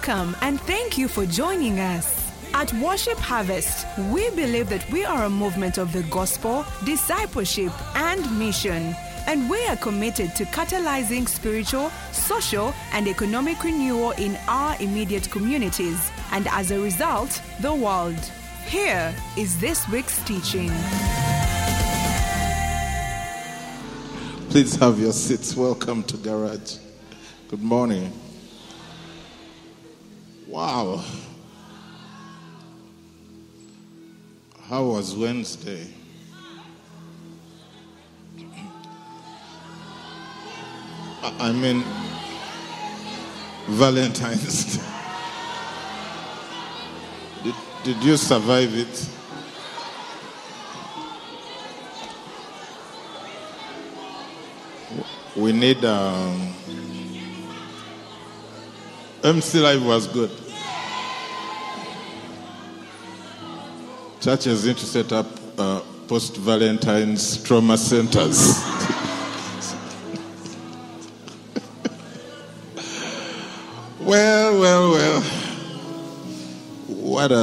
Welcome and thank you for joining us. At Worship Harvest, we believe that we are a movement of the gospel, discipleship, and mission. And we are committed to catalyzing spiritual, social, and economic renewal in our immediate communities, and as a result, the world. Here is this week's teaching. Please have your seats. Welcome to Garage. Good morning. Wow. How was Wednesday? I mean, Valentine's Day. Did you survive it? We need MC Live was good. Church is going to set up post-Valentine's trauma centers. Well. What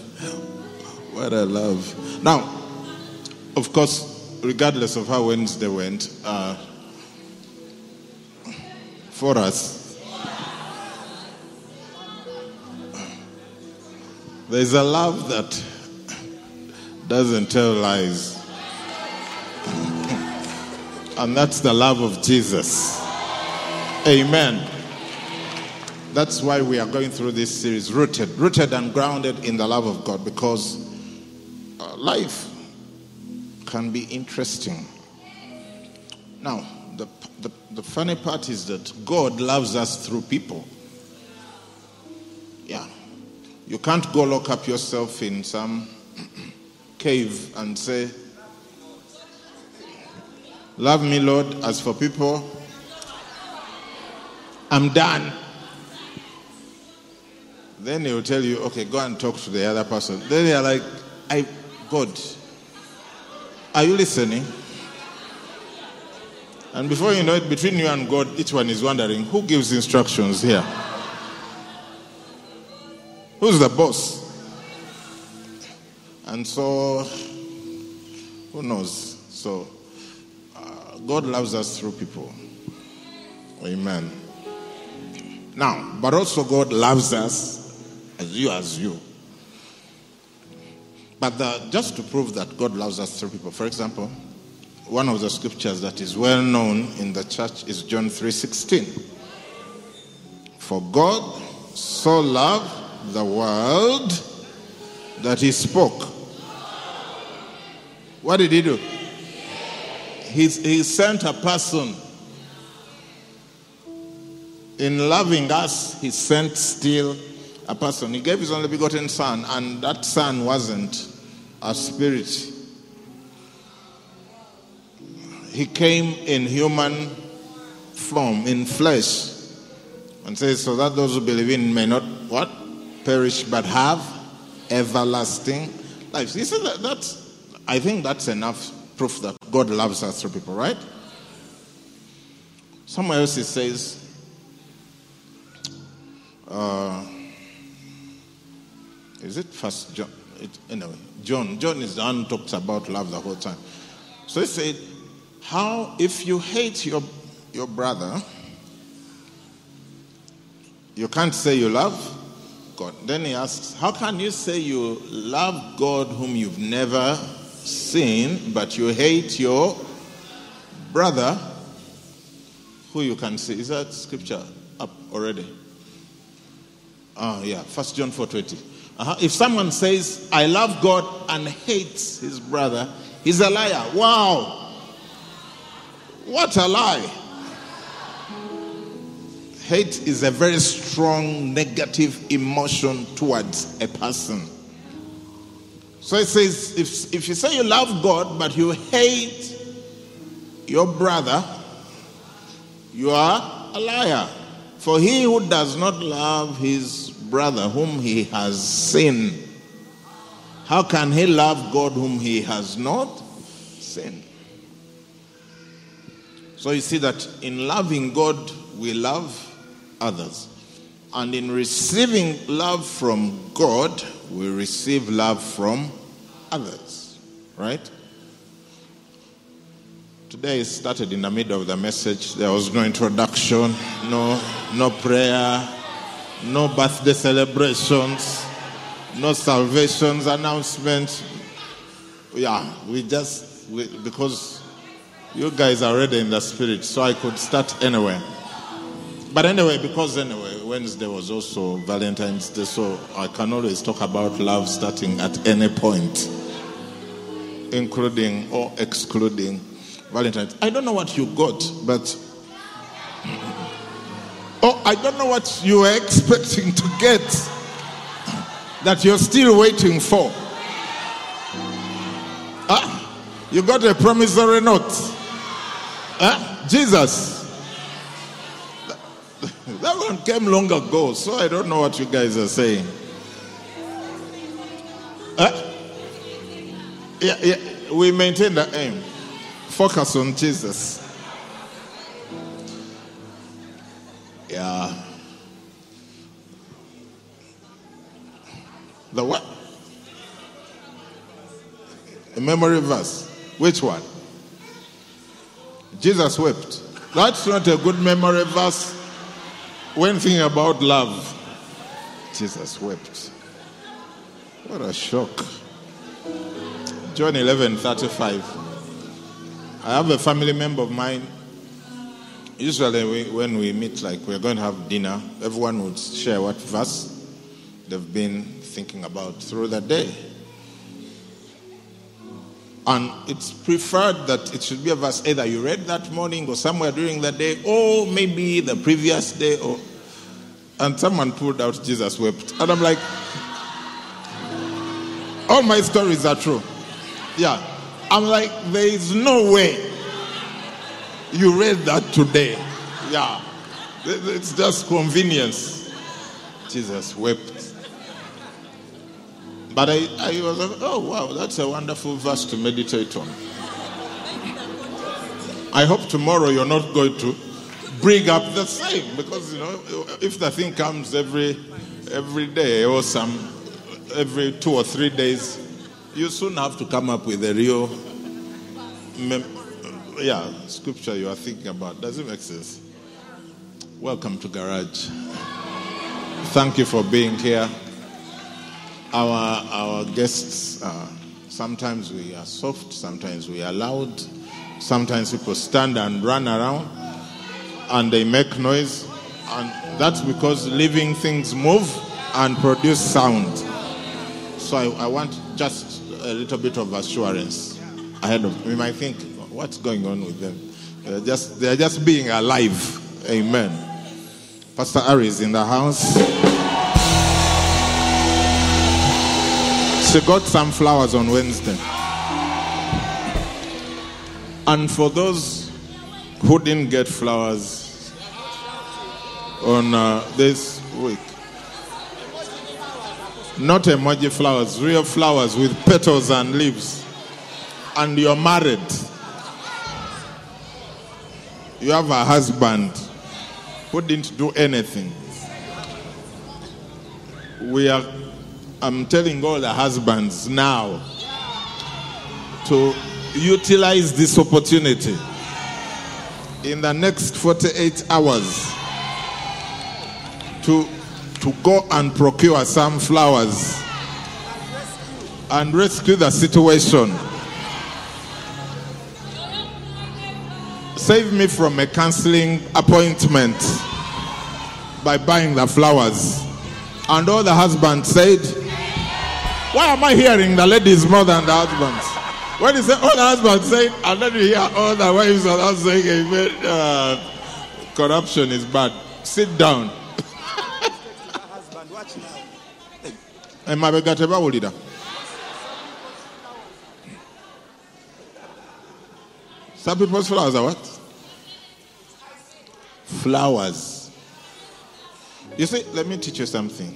a love. Now, of course, regardless of how Wednesday went, for us, there's a love that doesn't tell lies. And that's the love of Jesus. Amen. That's why we are going through this series, rooted and grounded in the love of God, because life can be interesting. Now, the funny part is that God loves us through people. Yeah. You can't go lock up yourself in some cave and say, "Love me, Lord, as for people, I'm done." Then he will tell you, "Okay, go and talk to the other person." Then they are like, God, are you listening? And before you know it, between you and God, each one is wondering, who gives instructions here? Who's the boss? And so, who knows? So, God loves us through people. Amen. Now, but also God loves us as you. But just to prove that God loves us through people, for example, one of the scriptures that is well known in the church is John 3:16. For God so loved the world that he spoke. What did he do? He sent a person. In loving us, he sent still a person. He gave his only begotten son, and that son wasn't a spirit. He came in human form, in flesh, and says, so that those who believe in may not, what? Perish, but have everlasting life. You see, I think that's enough proof that God loves us through people, right? Somewhere else it says, is it First John? Anyway, John is the one who talks about love the whole time. So he said, how if you hate your brother, you can't say you love God. Then he asks, how can you say you love God whom you've never seen, but you hate your brother who you can see? Is that scripture up already? Yeah, 1 John 4:20. If someone says, I love God and hates his brother, he's a liar. Wow. What a lie. Hate is a very strong negative emotion towards a person. So it says, if you say you love God, but you hate your brother, you are a liar. For he who does not love his brother whom he has seen, how can he love God whom he has not seen? So you see that in loving God, we love others. And in receiving love from God, we receive love from others. Right? Today started in the middle of the message. There was no introduction, no prayer, no birthday celebrations, no salvations announcements. Yeah, because you guys are already in the spirit, so I could start anywhere. But anyway, Wednesday was also Valentine's Day, so I can always talk about love starting at any point, including or excluding Valentine's. I don't know what you got, but I don't know what you were expecting to get that you're still waiting for. You got a promissory note. Jesus. That one came long ago, so I don't know what you guys are saying. Yeah, we maintain the aim. Focus on Jesus. Yeah. The what? A memory verse. Which one? Jesus wept. That's not a good memory verse when thinking about love. Jesus wept. What a shock. John 11:35. I have a family member of mine. Usually when we meet, like we're going to have dinner, everyone would share what verse they've been thinking about through the day. And it's preferred that it should be a verse either you read that morning or somewhere during the day, or maybe the previous day. And someone pulled out Jesus wept. And I'm like, all my stories are true. Yeah. I'm like, there is no way you read that today. Yeah. It's just convenience. Jesus wept. But I was like, oh wow, that's a wonderful verse to meditate on. I hope tomorrow you're not going to bring up the same, because if the thing comes every day or every 2 or 3 days, you soon have to come up with a real scripture you are thinking about. Does it make sense? Welcome to Garage. Thank you for being here. Our guests, sometimes we are soft, sometimes we are loud, sometimes people stand and run around and they make noise, and that's because living things move and produce sound. So I want just a little bit of assurance ahead of. We might think, what's going on with them? They're just being alive. Amen. Pastor Ari is in the house. She got some flowers on Wednesday. And for those who didn't get flowers on this week, not emoji flowers, real flowers with petals and leaves, and you're married, you have a husband who didn't do anything, I'm telling all the husbands now to utilize this opportunity in the next 48 hours to go and procure some flowers and rescue the situation. Save me from a counseling appointment by buying the flowers. And all the husbands said, why am I hearing the ladies more than the husbands? When you say all the husbands say, and then you hear all the wives are not saying, amen, corruption is bad. Sit down. Some people's flowers are what? Flowers. You see, let me teach you something.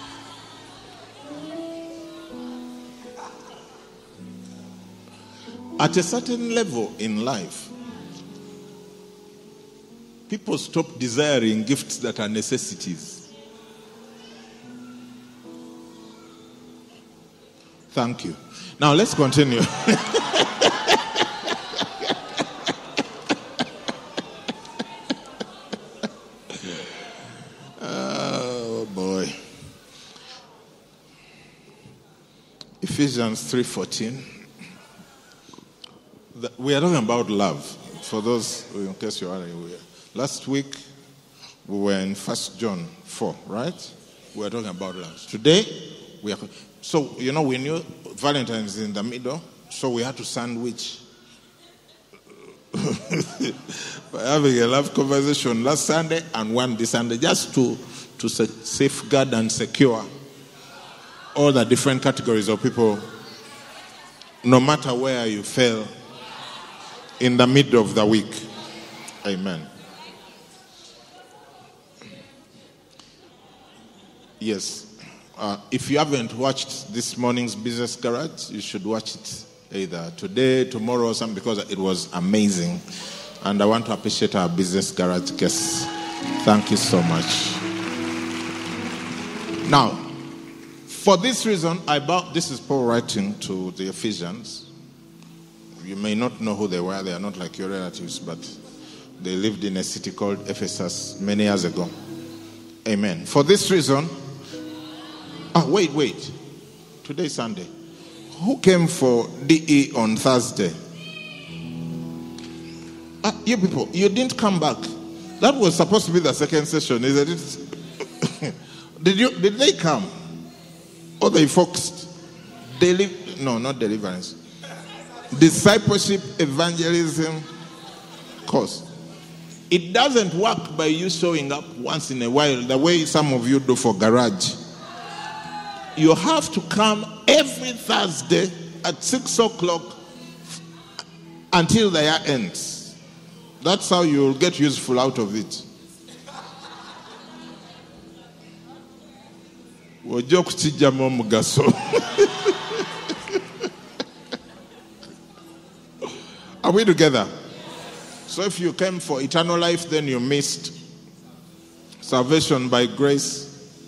At a certain level in life, people stop desiring gifts that are necessities Thank you. Now let's continue. Oh boy. Ephesians 3:14. We are talking about love. For those, in case you are aware. Last week, we were in 1 John 4, right? We are talking about love. Today, we are... So, we knew Valentine's is in the middle, so we had to sandwich by having a love conversation last Sunday and one this Sunday, just to safeguard and secure all the different categories of people, no matter where you fell in the middle of the week. Amen. Yes. If you haven't watched this morning's Business Garage, you should watch it either today, tomorrow, or something, because it was amazing. And I want to appreciate our Business Garage guests. Thank you so much. Now, for this reason, this is Paul writing to the Ephesians. You may not know who they were. They are not like your relatives, but they lived in a city called Ephesus many years ago. Amen. For this reason... Wait. Today's Sunday. Who came for DE on Thursday? You people, you didn't come back. That was supposed to be the second session, isn't it? Did they come? Or they focused? Not deliverance. Discipleship, evangelism course. It doesn't work by you showing up once in a while, the way some of you do for garage. You have to come every Thursday at 6 o'clock until the year ends. That's how you'll get useful out of it. Are we together? So if you came for eternal life, then you missed salvation by grace.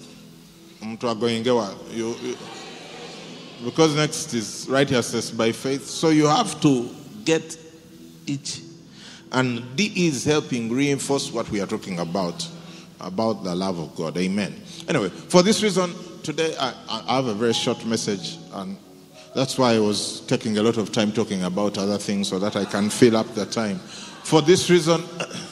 Because next is righteousness by faith. So you have to get it. And D is helping reinforce what we are talking about the love of God. Amen. Anyway, for this reason, today I have a very short message, and that's why I was taking a lot of time talking about other things so that I can fill up the time. For this reason,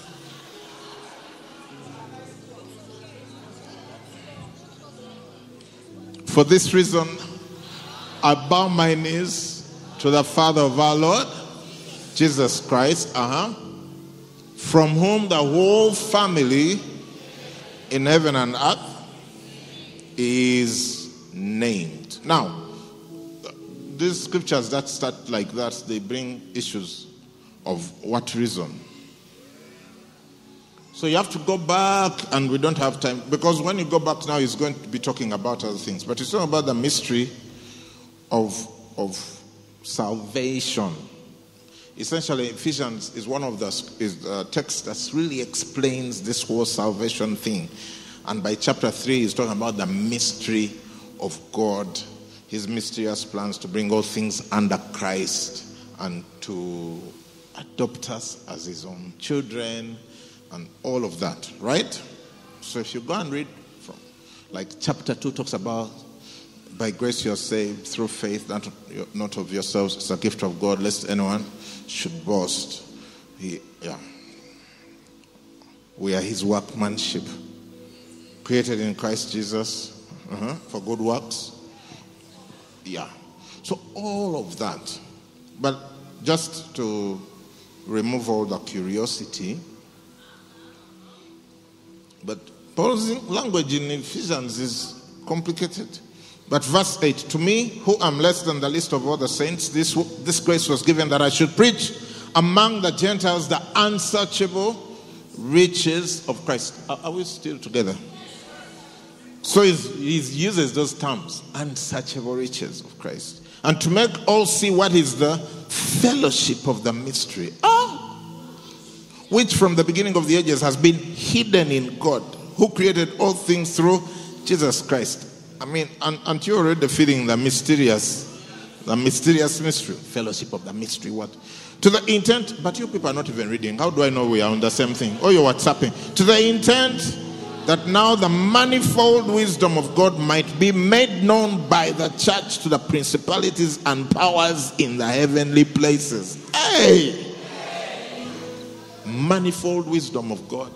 I bow my knees to the Father of our Lord, Jesus Christ, from whom the whole family in heaven and earth is named. Now, these scriptures that start like that, they bring issues of what reason. So you have to go back, and we don't have time, because when you go back now, he's going to be talking about other things. But it's not about the mystery of salvation. Essentially, Ephesians is one of the texts that really explains this whole salvation thing. And by chapter 3, he's talking about the mystery of God, his mysterious plans to bring all things under Christ and to adopt us as his own children and all of that, right? So if you go and read from, like chapter 2 talks about, by grace you are saved through faith, not of yourselves, it's a gift of God, lest anyone should boast. We are his workmanship, created in Christ Jesus for good works. So all of that. But just to remove all the curiosity, but Paul's language in Ephesians is complicated. But verse 8, to me, who am less than the least of all the saints, this grace was given that I should preach among the Gentiles the unsearchable riches of Christ. Are we still together? So he uses those terms, unsearchable riches of Christ. And to make all see what is the fellowship of the mystery. Which from the beginning of the ages has been hidden in God, who created all things through Jesus Christ. I mean, aren't you already feeling the mysterious The mysterious mystery. Fellowship of the mystery. What? To the intent, but you people are not even reading. How do I know we are on the same thing? Oh, you're WhatsApping. To the intent that now the manifold wisdom of God might be made known by the church to the principalities and powers in the heavenly places. Hey! Manifold wisdom of God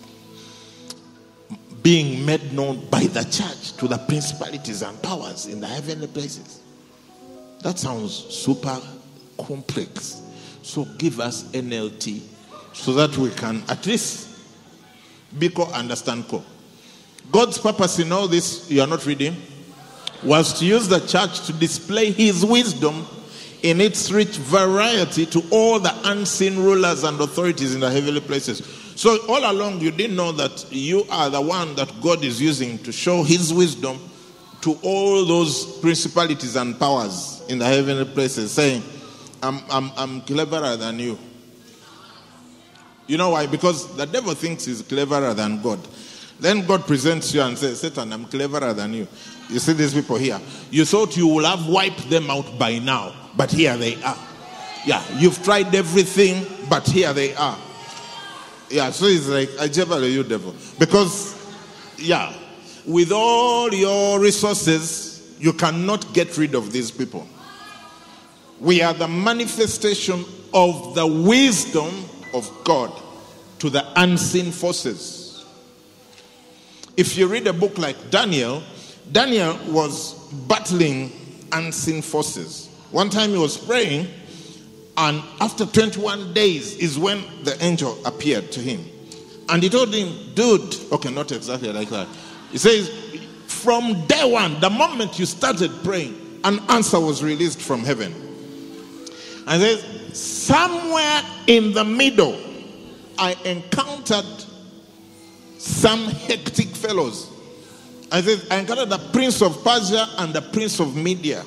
being made known by the church to the principalities and powers in the heavenly places. That sounds super complex. So give us NLT so that we can at least understand. God's purpose in all this, you are not reading, was to use the church to display his wisdom in its rich variety to all the unseen rulers and authorities in the heavenly places. So all along you didn't know that you are the one that God is using to show his wisdom to all those principalities and powers in the heavenly places, saying, I'm cleverer than you. You know why? Because the devil thinks he's cleverer than God. Then God presents you and says, Satan, I'm cleverer than you. You see these people here. You thought you would have wiped them out by now, but here they are. Yeah, you've tried everything, but here they are. Yeah, so it's like, I jabber you, devil. Because, yeah, with all your resources, you cannot get rid of these people. We are the manifestation of the wisdom of God to the unseen forces. If you read a book like Daniel, Daniel was battling unseen forces. One time he was praying, and after 21 days is when the angel appeared to him. And he told him, dude, okay, not exactly like that. He says, from day one, the moment you started praying, an answer was released from heaven. And says, somewhere in the middle, I encountered some hectic fellows. I said, I encountered the prince of Persia and the prince of Media.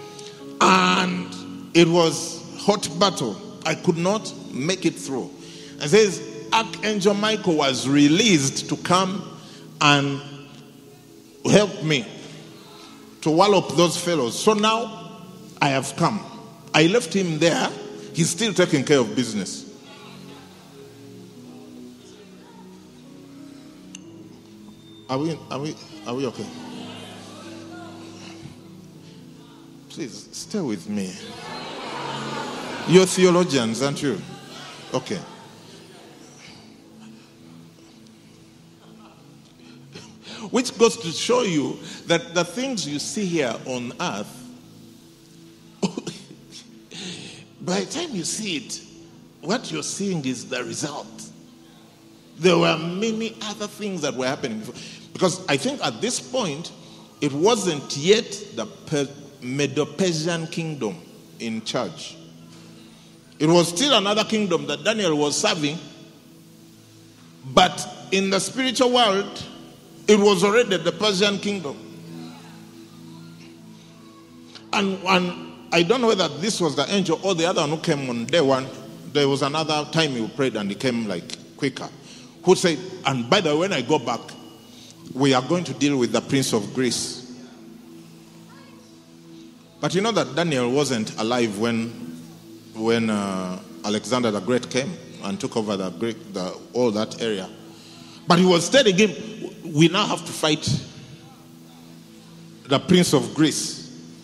And it was hot battle. I could not make it through. And says, Archangel Michael was released to come and help me to wallop those fellows. So now I have come. I left him there. He's still taking care of business. Are we okay? Please stay with me. You're theologians, aren't you? Okay. Which goes to show you that the things you see here on earth, by the time you see it, what you're seeing is the result. There were many other things that were happening before. Because I think at this point, it wasn't yet the Medo-Persian kingdom in charge. It was still another kingdom that Daniel was serving. But in the spiritual world, it was already the Persian kingdom. And I don't know whether this was the angel or the other one who came on day one. There was another time he prayed and he came like quicker. Who said, and by the way, when I go back, we are going to deal with the Prince of Greece. But you know that Daniel wasn't alive when Alexander the Great came and took over all that area. But he was telling him, we now have to fight the Prince of Greece.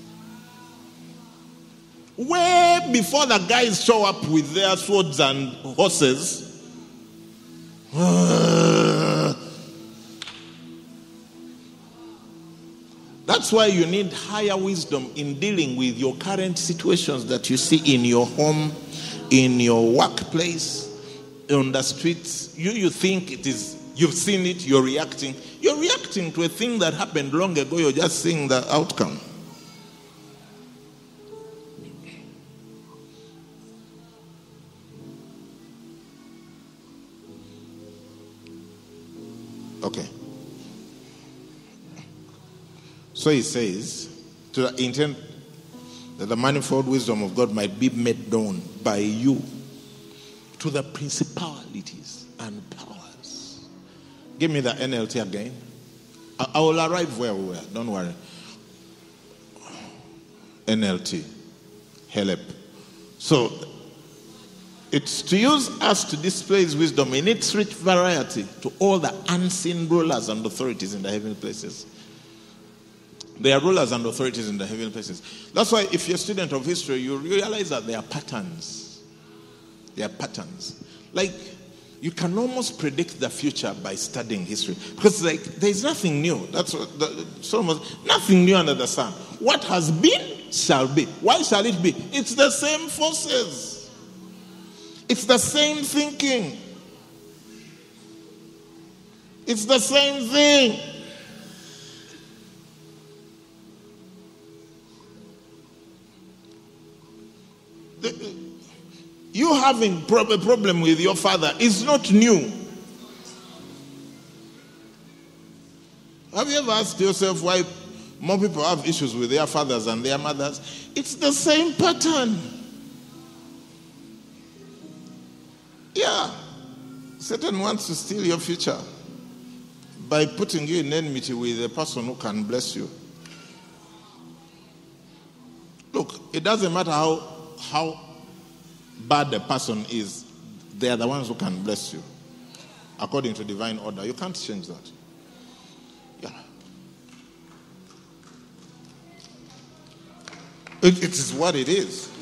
Way before the guys show up with their swords and horses, that's why you need higher wisdom in dealing with your current situations that you see in your home, in your workplace, on the streets. You think it is, you've seen it, you're reacting. You're reacting to a thing that happened long ago, you're just seeing the outcome. Okay. So he says, to the intent that the manifold wisdom of God might be made known by you to the principalities and powers. Give me the NLT again. I will arrive where we were. Don't worry. NLT. help. So, it's to use us to display his wisdom in its rich variety to all the unseen rulers and authorities in the heavenly places. There are rulers and authorities in the heavenly places. That's why if you're a student of history, you realize that there are patterns. There are patterns. Like, you can almost predict the future by studying history. Because like, there's nothing new. That's what nothing new under the sun. What has been shall be. Why shall it be? It's the same forces. It's the same thinking. It's the same thing. You having a problem with your father is not new. Have you ever asked yourself why more people have issues with their fathers and their mothers? It's the same pattern. Yeah. Satan wants to steal your future by putting you in enmity with a person who can bless you. Look, it doesn't matter how bad the person is, they are the ones who can bless you according to divine order. You can't change that. Yeah. It is what it is.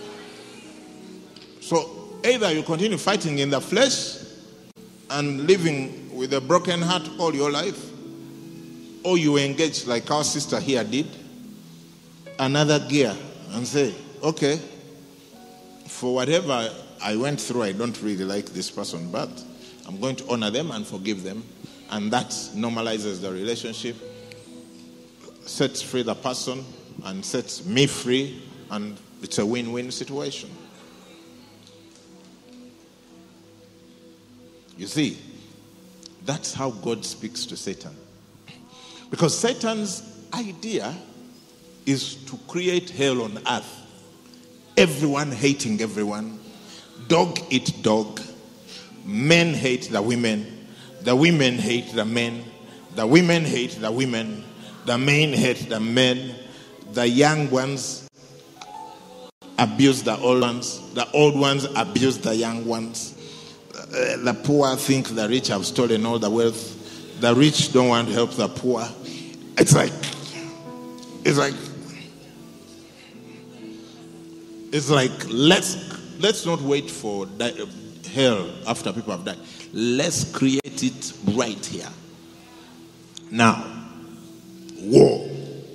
So either you continue fighting in the flesh and living with a broken heart all your life, or you engage like our sister here did, another gear and say, okay, for whatever I went through, I don't really like this person, but I'm going to honor them and forgive them. And that normalizes the relationship, sets free the person, and sets me free, and it's a win-win situation. You see, that's how God speaks to Satan. Because Satan's idea is to create hell on earth. Everyone hating everyone. Dog eat dog. Men hate the women. The women hate the men. The women hate the women. The men hate the men. The young ones abuse the old ones. The old ones abuse the young ones. The poor think the rich have stolen all the wealth. The rich don't want to help the poor. It's like let's not wait for hell after people have died. Let's create it right here. Now, war,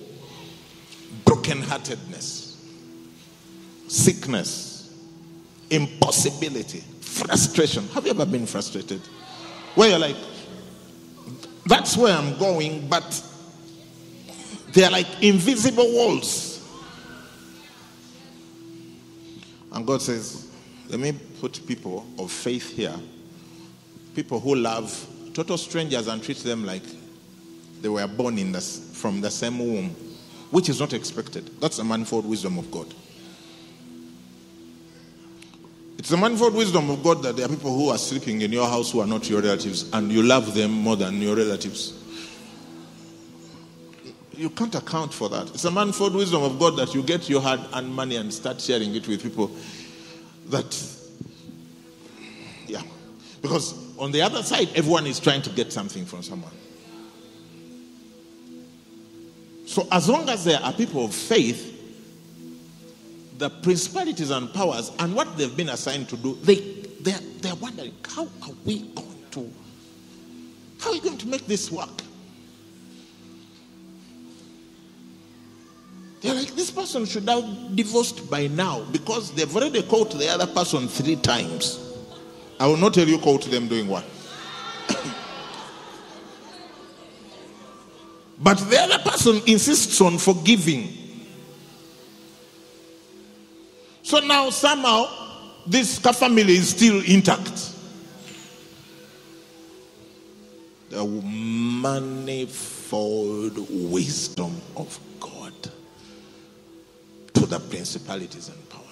brokenheartedness, sickness, impossibility, frustration. Have you ever been frustrated? Where you're like, that's where I'm going, but they're like invisible walls. And God says, let me put people of faith here. People who love total strangers and treat them like they were born from the same womb, which is not expected. That's the manifold wisdom of God. It's the manifold wisdom of God that there are people who are sleeping in your house who are not your relatives, and you love them more than your relatives. You can't account for that. It's a manifold wisdom of God that you get your hard-earned money and start sharing it with people because on the other side, everyone is trying to get something from someone. So as long as there are people of faith, the principalities and powers and what they've been assigned to do, they're wondering, how are we going to make this work? They're like, this person should have divorced by now because they've already caught the other person 3 times. I will not tell you caught them doing what. But the other person insists on forgiving. So now somehow this family is still intact. The manifold wisdom of God to the principalities and powers.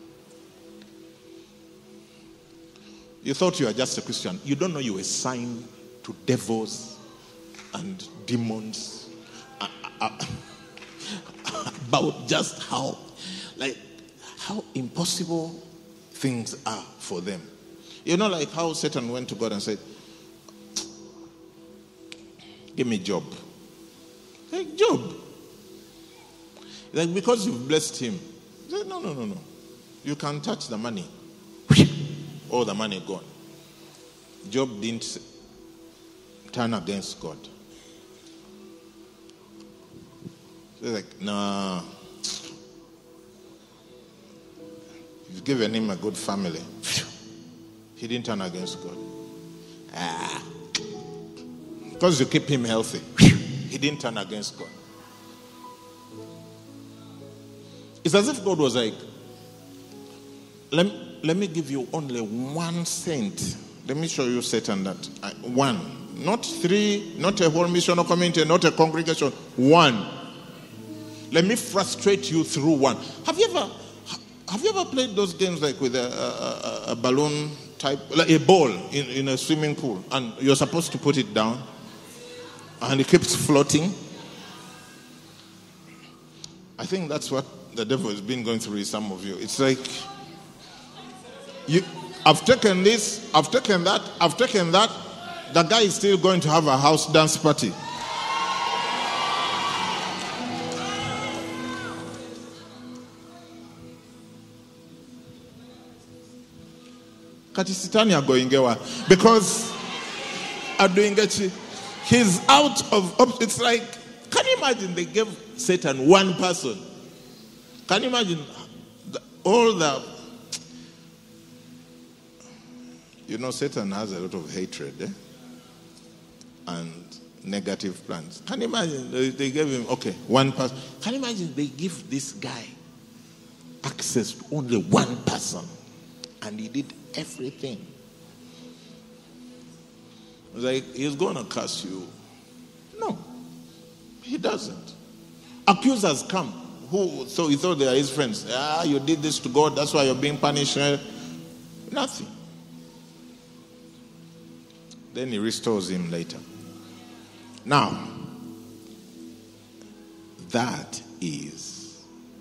You thought you were just a Christian. You don't know you were assigned to devils and demons. how impossible things are for them. You know, like how Satan went to God and said, give me Job. Like, Job. Like, because you've blessed him. He said, no. You can touch the money. All the money gone. Job didn't turn against God. He's like, nah. You've given him a good family. He didn't turn against God. Because you keep him healthy. He didn't turn against God. It's as if God was like, let me give you only 1 cent. Let me show you Satan that. 1. Not 3, not a whole missional community, not a congregation. 1. Let me frustrate you through 1. Have you ever played those games like with a balloon type, like a ball in a swimming pool, and you're supposed to put it down and it keeps floating? I think that's what the devil has been going through with some of you. It's like, I've taken this, I've taken that. The guy is still going to have a house dance party. Because he's out of, it's like, can you imagine they gave Satan 1 person? Can you imagine all the, Satan has a lot of hatred and negative plans. Can you imagine they gave him, 1 person. Can you imagine they give this guy access to only 1 person and he did everything? It's like, he's going to curse you. No, he doesn't. Accusers come. So he thought they are his friends. You did this to God, that's why you're being punished. Nothing. Then he restores him later. Now, that is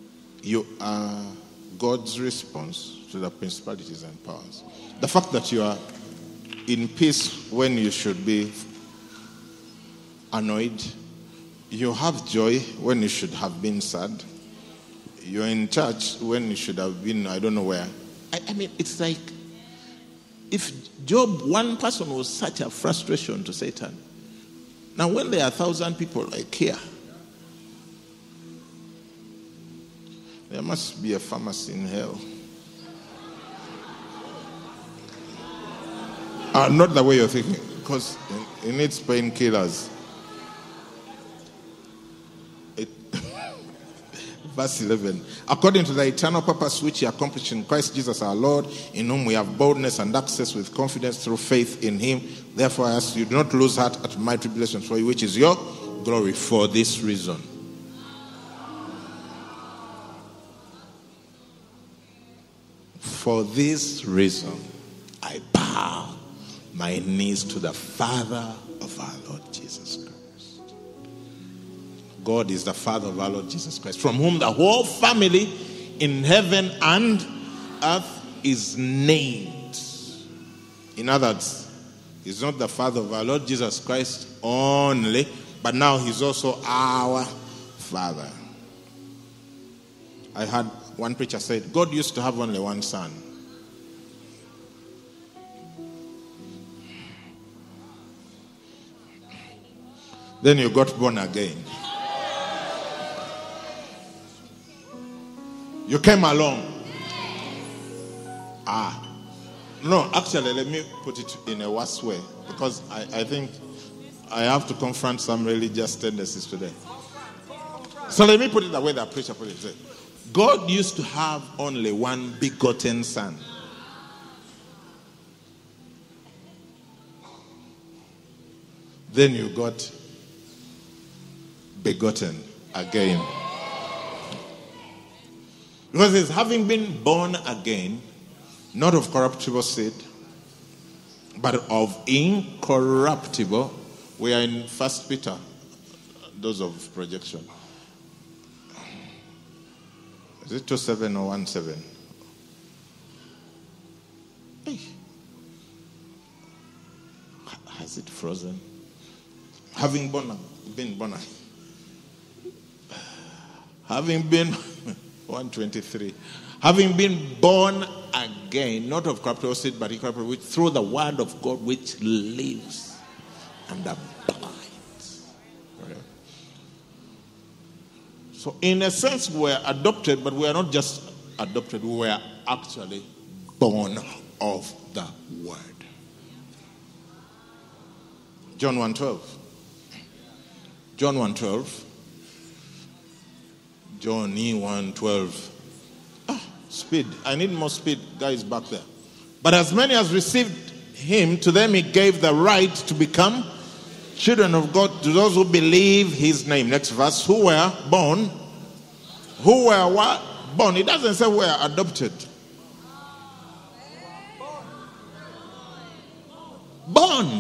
God's response to the principalities and powers. The fact that you are in peace when you should be annoyed. You have joy when you should have been sad. You're in church when you should have been, I don't know where. I mean, it's like, if Job, 1 person was such a frustration to Satan. Now when there are 1,000 people like here, there must be a pharmacy in hell. Not the way you're thinking, because it needs painkillers. Verse 11. According to the eternal purpose which he accomplished in Christ Jesus our Lord, in whom we have boldness and access with confidence through faith in him. Therefore, I ask you, do not lose heart at my tribulations for you, which is your glory. For this reason. For this reason, I bow my knees to the Father of our Lord Jesus Christ. God is the Father of our Lord Jesus Christ, from whom the whole family in heaven and earth is named. In other words, he's not the Father of our Lord Jesus Christ only, but now he's also our Father. I heard one preacher said, God used to have only 1 son. Then you got born again. You came along. No, actually, let me put it in a worse way, because I think I have to confront some religious tendencies today. So let me put it the way the preacher put it. God used to have only 1 begotten son. Then you got begotten again. Because it's having been born again, not of corruptible seed, but of incorruptible. We are in 1 Peter, those of projection. Is it 2:7 or 1:7? Hey. Has it frozen? Having been born having been 123, having been born again, not of corruptible seed, but incorruptible, which through the word of God which lives and abides. Okay. So in a sense, we were adopted, but we are not just adopted, we were actually born of the word. John 1:12. John 1:12. John 1:12. Speed. I need more speed. Guys back there. But as many as received him, to them he gave the right to become children of God, to those who believe his name. Next verse. Who were born. Who were what? Born. It doesn't say were adopted. Born.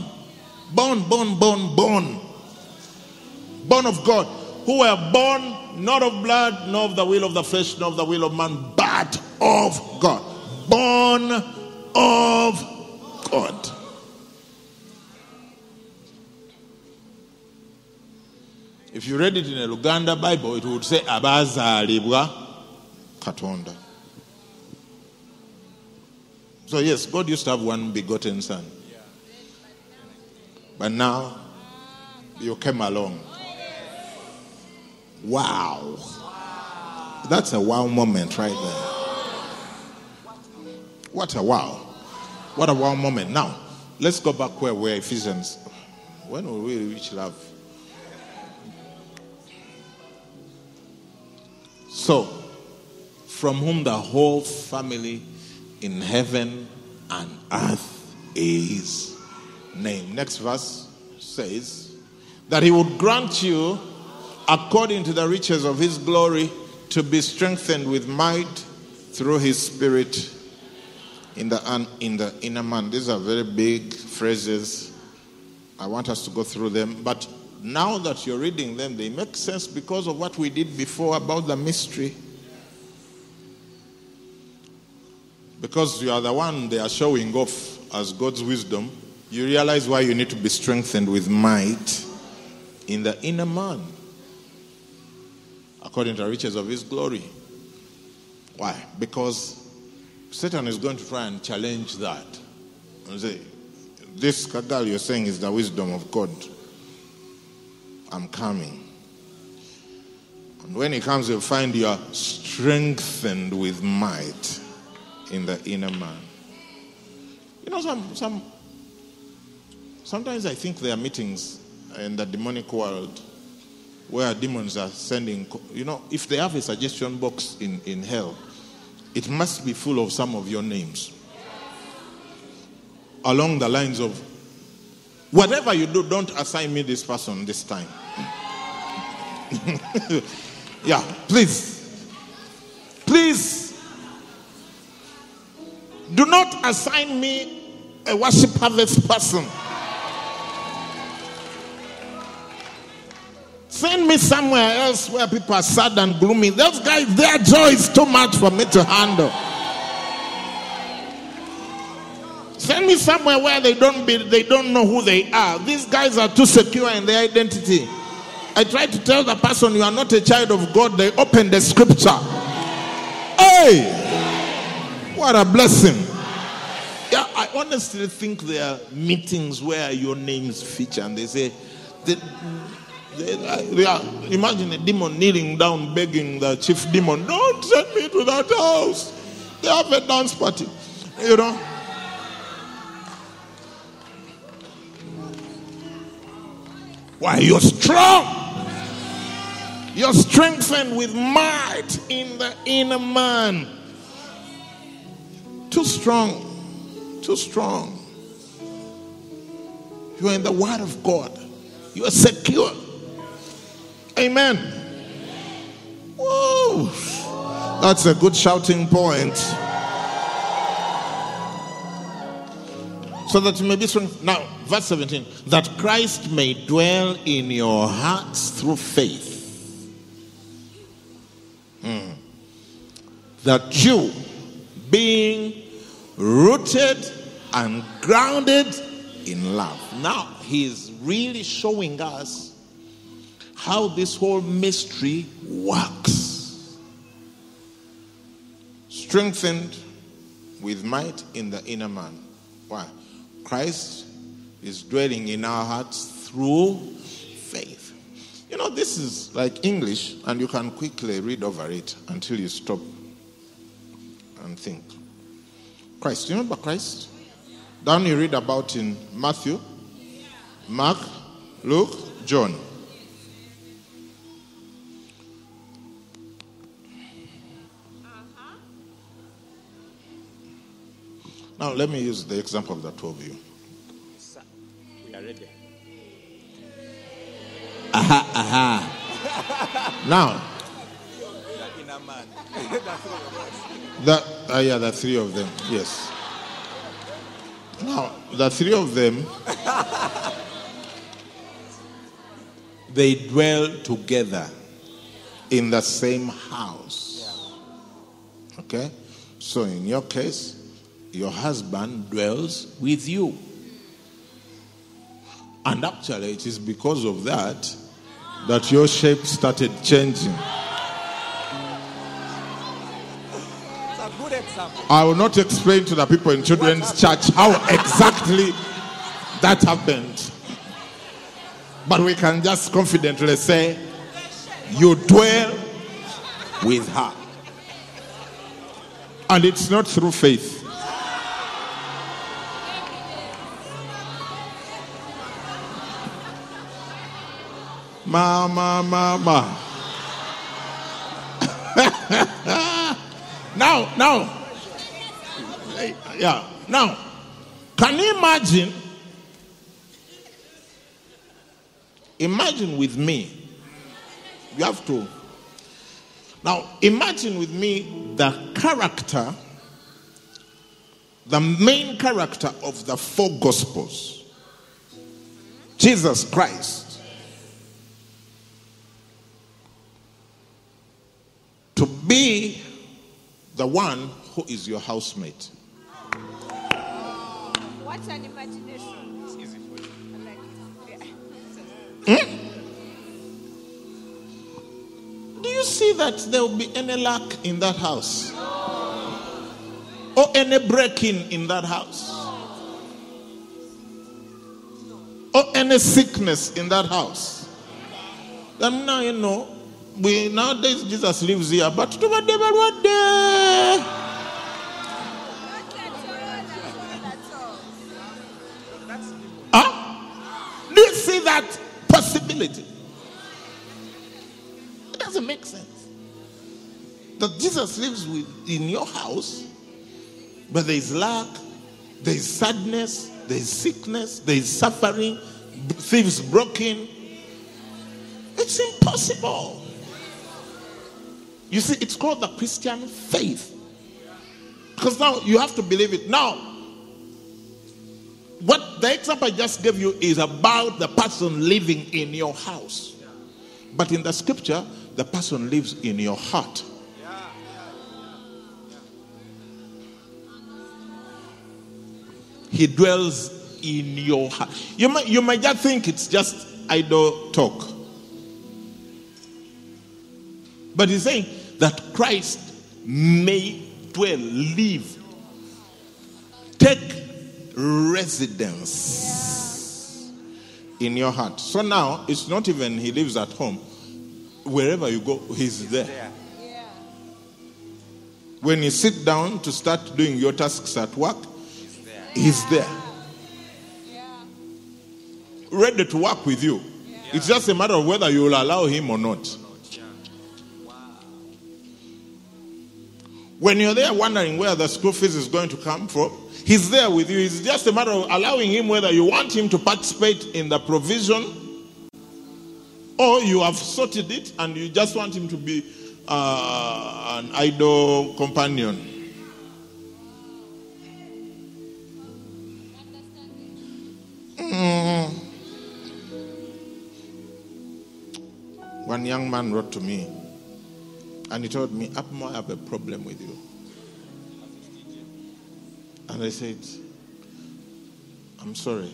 Born of God, who were born not of blood, nor of the will of the flesh, nor of the will of man, but of God. Born of God. If you read it in a Luganda Bible, it would say abazalibwa Katonda. So yes, God used to have one begotten son. But now, you came along. Wow. That's a wow moment right there. What a wow. What a wow moment. Now, let's go back where we're Ephesians. When will we reach love? So, from whom the whole family in heaven and earth is named. Next verse says that he would grant you, according to the riches of his glory, to be strengthened with might through his spirit in the inner man. These are very big phrases. I want us to go through them. But now that you're reading them, they make sense because of what we did before about the mystery. Because you are the one they are showing off as God's wisdom, you realize why you need to be strengthened with might in the inner man, according to the riches of his glory. Why? Because Satan is going to try and challenge that. And say, this Kagal you're saying is the wisdom of God. I'm coming. And when he comes, you'll find you are strengthened with might in the inner man. You know, sometimes I think there are meetings in the demonic world where demons are sending, you know, if they have a suggestion box in hell, it must be full of some of your names. Along the lines of, whatever you do, don't assign me this person this time. Yeah, please. Please. Do not assign me a worship harvest person. Send me somewhere else where people are sad and gloomy. Those guys, their joy is too much for me to handle. Send me somewhere where they don't know who they are. These guys are too secure in their identity. I try to tell the person you are not a child of God. They open the scripture. Hey! What a blessing. Yeah, I honestly think there are meetings where your names feature and they say, imagine a demon kneeling down begging the chief demon, don't send me to that house. They have a dance party. You know. Why? You're strong. You're strengthened with might in the inner man. Too strong. Too strong. You are in the word of God. You are secure. Amen. Whoa. That's a good shouting point. So that you may be strong. Now, verse 17. That Christ may dwell in your hearts through faith. That you, being rooted rooted and grounded in love. Now, he's really showing us how this whole mystery works. Strengthened with might in the inner man. Why? Christ is dwelling in our hearts through faith. You know, this is like English, and you can quickly read over it until you stop and think. Christ, you remember Christ? Down you read about in Matthew, Mark, Luke, John. Now let me use the example of the two of you. We are ready. Now, the three of them, yes. Now, the three of them, they dwell together in the same house. Okay? So in your case, your husband dwells with you. And actually, it is because of that your shape started changing. It's a good example. I will not explain to the people in children's church how exactly that happened. But we can just confidently say, you dwell with her. And it's not through faith. Mama. Now. Yeah. Now, can you imagine? Imagine with me. You have to. Now, imagine with me the character, the main character of the four Gospels. Jesus Christ. To be the one who is your housemate. What an imagination. It's easy for you. I like it. Do you see that there will be any lack in that house? Or any break-in in that house? Or any sickness in that house? Then now you know. Nowadays Jesus lives here, but to the devil what day? Do you see that possibility? It doesn't make sense. That Jesus lives in your house, but there is lack, there is sadness, there is sickness, there is suffering, thieves broken. It's impossible. You see, it's called the Christian faith. Because now you have to believe it. Now, what the example I just gave you is about the person living in your house. But in the scripture, the person lives in your heart. He dwells in your heart. You might just think it's just idle talk. But he's saying that Christ may dwell, live, take residence in your heart. So now, it's not even he lives at home. Wherever you go, he's there. Yeah. When you sit down to start doing your tasks at work, he's there. Yeah. Ready to work with you. Yeah. It's just a matter of whether you will allow him or not. When you're there wondering where the school fees is going to come from, he's there with you. It's just a matter of allowing him whether you want him to participate in the provision or you have sorted it and you just want him to be an idle companion. One young man wrote to me and he told me, Apmo, I have a problem with you. And I said, I'm sorry.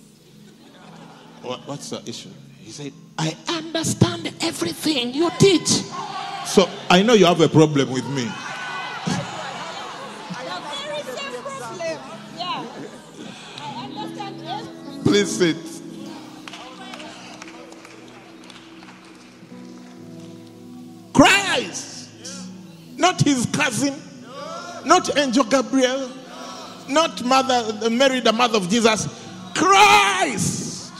What's the issue? He said, I understand everything you teach. So I know you have a problem with me. Very same problem. Yeah. I understand everything. Please sit. Christ, not his cousin, not Angel Gabriel, not Mary, the mother of Jesus. Christ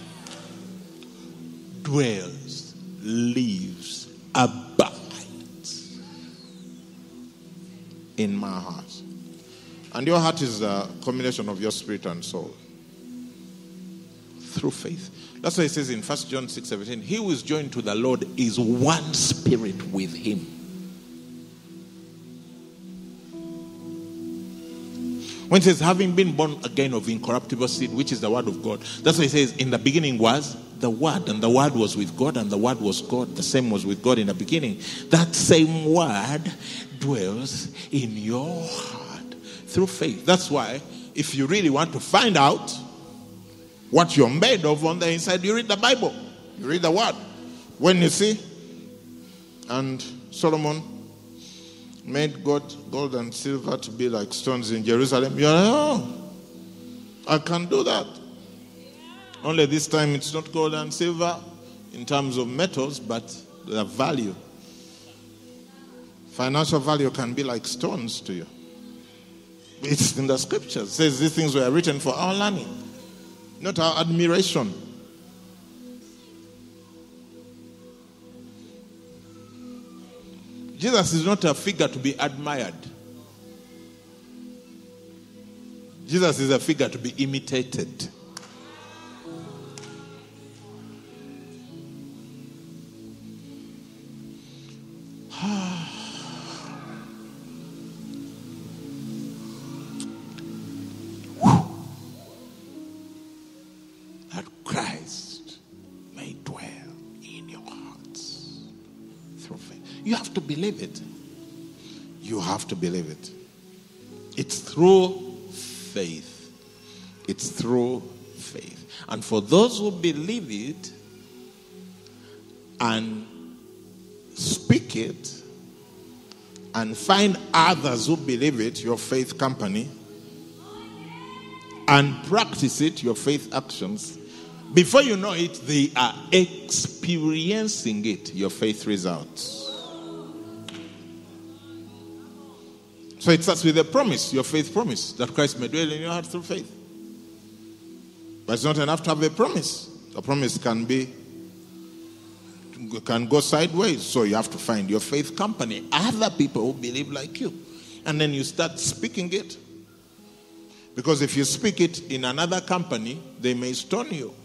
dwells, lives, abides in my heart. And your heart is a combination of your spirit and soul. Through faith. That's why it says in 1 John 6:17, he who is joined to the Lord is one spirit with him. When it says, having been born again of incorruptible seed, which is the word of God, that's why it says, in the beginning was the Word, and the Word was with God, and the Word was God. The same was with God in the beginning. That same Word dwells in your heart through faith. That's why, if you really want to find out what you're made of on the inside, you read the Bible. You read the Word. When you see, and Solomon made gold and silver to be like stones in Jerusalem, you're like, oh, I can do that. Only this time it's not gold and silver in terms of metals, but the value. Financial value can be like stones to you. It's in the scriptures. It says these things were written for our learning, not our admiration. Jesus is not a figure to be admired. Jesus is a figure to be imitated. That Christ may dwell in your hearts through faith. You have to believe it. You have to believe it. It's through faith. It's through faith. And for those who believe it and speak it and find others who believe it, your faith company, and practice it, your faith actions, before you know it, they are experiencing it, your faith results. So it starts with a promise, your faith promise, that Christ may dwell in your heart through faith. But it's not enough to have a promise. A promise can go sideways. So you have to find your faith company, other people who believe like you. And then you start speaking it. Because if you speak it in another company, they may stone you.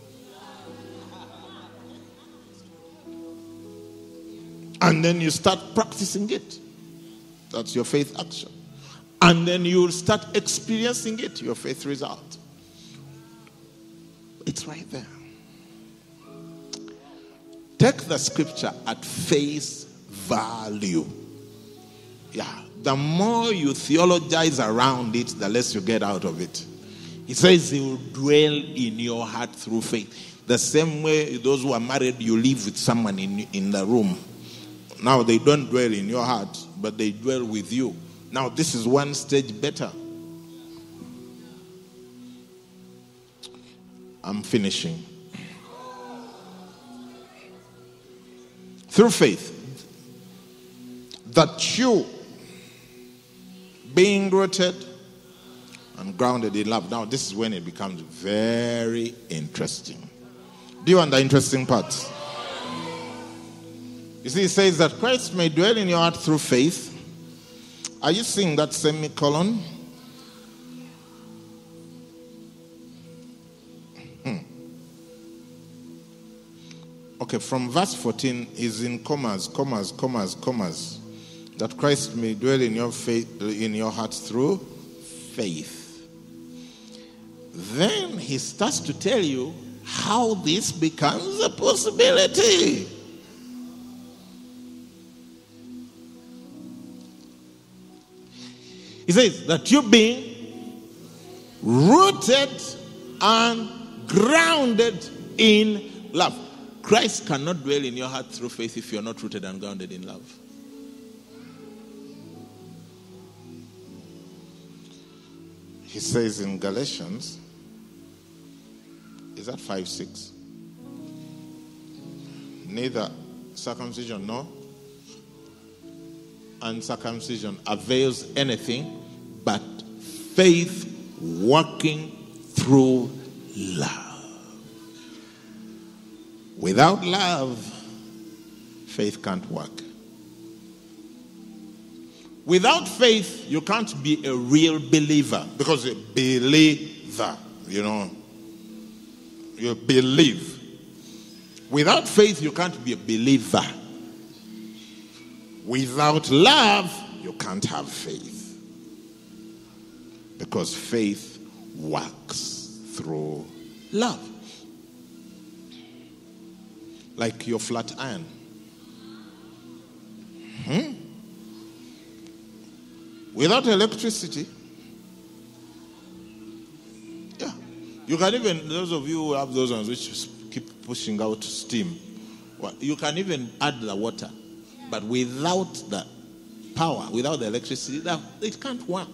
And then you start practicing it. That's your faith action. And then you will start experiencing it, your faith result. It's right there. Take the scripture at face value. Yeah. The more you theologize around it, the less you get out of it. He says he will dwell in your heart through faith. The same way those who are married, you live with someone in the room. Now they don't dwell in your heart, but they dwell with you. Now this is one stage better. I'm finishing. Through faith, that you, being rooted and grounded in love. Now this is when it becomes very interesting. Do you want the interesting part? You see, it says that Christ may dwell in your heart through faith. Are you seeing that semicolon? Okay, from verse 14 is in commas. That Christ may dwell in your faith, in your heart through faith. Then he starts to tell you how this becomes a possibility. He says that you being rooted and grounded in love. Christ cannot dwell in your heart through faith if you're not rooted and grounded in love. He says in Galatians, is that 5:6? Neither circumcision nor uncircumcision avails anything, but faith working through love. Without love, faith can't work. Without faith, you can't be a real believer. Because a believer, you believe. Without faith, you can't be a believer. Without love, you can't have faith. Because faith works through love. Like your flat iron. Without electricity, you can even, those of you who have those ones which keep pushing out steam, you can even add the water, but without the power, without the electricity, it can't work.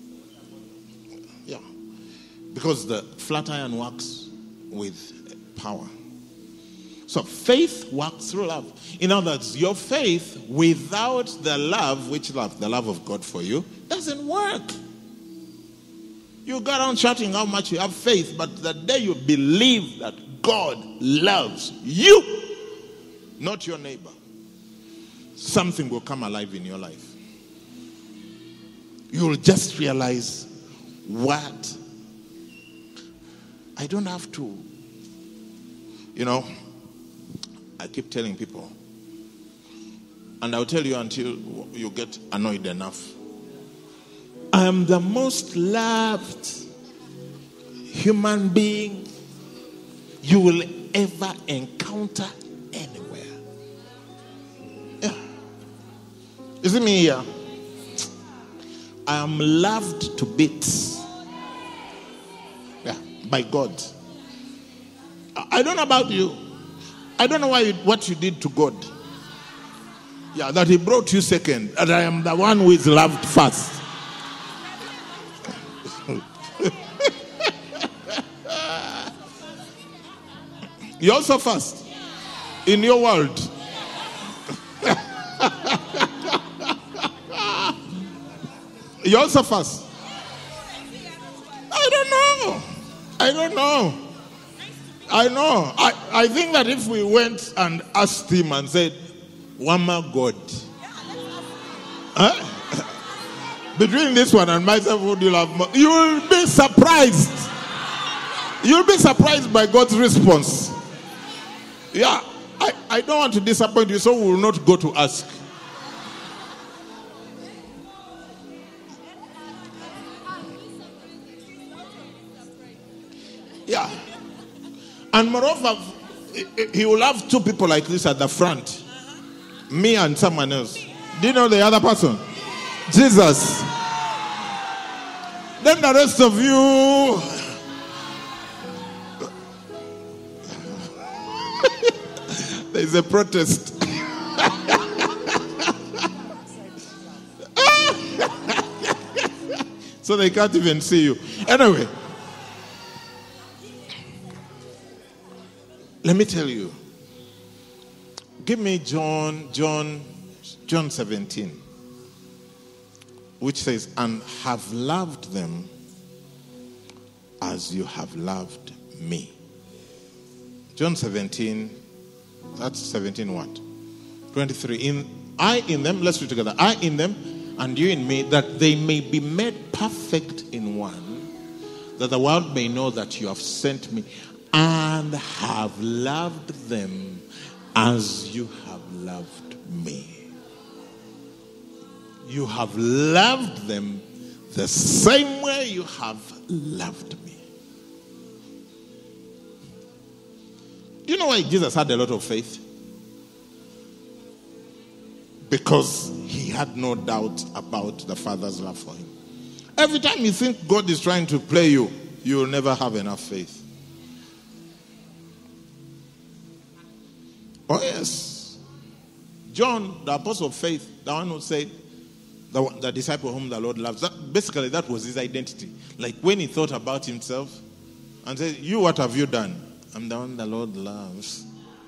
Because the flat iron works with power. So faith works through love. In other words, your faith without the love, which love? The love of God for you, doesn't work. You go around shouting how much you have faith, but the day you believe that God loves you, not your neighbor, something will come alive in your life. You'll just realize, what? I don't have to. I keep telling people, and I'll tell you until you get annoyed enough. I am the most loved human being you will ever encounter anywhere. Is it me here? I am loved to bits. By God. I don't know about you. I don't know what you did to God. That he brought you second, and I am the one who is loved first. You're also first in your world. You're also first. I don't know. I think that if we went and asked him and said, Wama God, between this one and myself, would you love more? You will be surprised. You'll be surprised by God's response. I don't want to disappoint you, so we will not go to ask. And moreover, he will have two people like this at the front. Me and someone else. Do you know the other person? Jesus. Then the rest of you. There's a protest. So they can't even see you. Anyway. Let me tell you. Give me John 17, which says, and have loved them as you have loved me. John 17, that's 17 what? 23. I in them, let's read together. I in them and you in me, that they may be made perfect in one, that the world may know that you have sent me and have loved them as you have loved me. You have loved them the same way you have loved me. Do you know why Jesus had a lot of faith? Because he had no doubt about the Father's love for him. Every time you think God is trying to play you, you will never have enough faith. Oh yes. John, the apostle of faith, the one who said, the disciple whom the Lord loves, basically that was his identity. Like when he thought about himself and said, you, what have you done? I'm the one the Lord loves.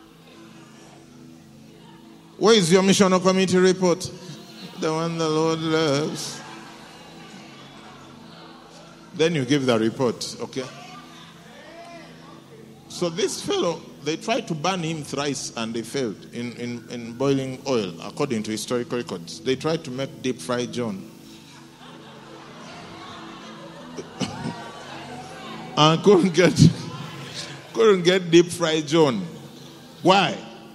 Where is your missional committee report? The one the Lord loves. Then you give the report, okay? So this fellow, they tried to burn him thrice and they failed in boiling oil, according to historical records. They tried to make deep fry John. And couldn't get deep fry John. Why?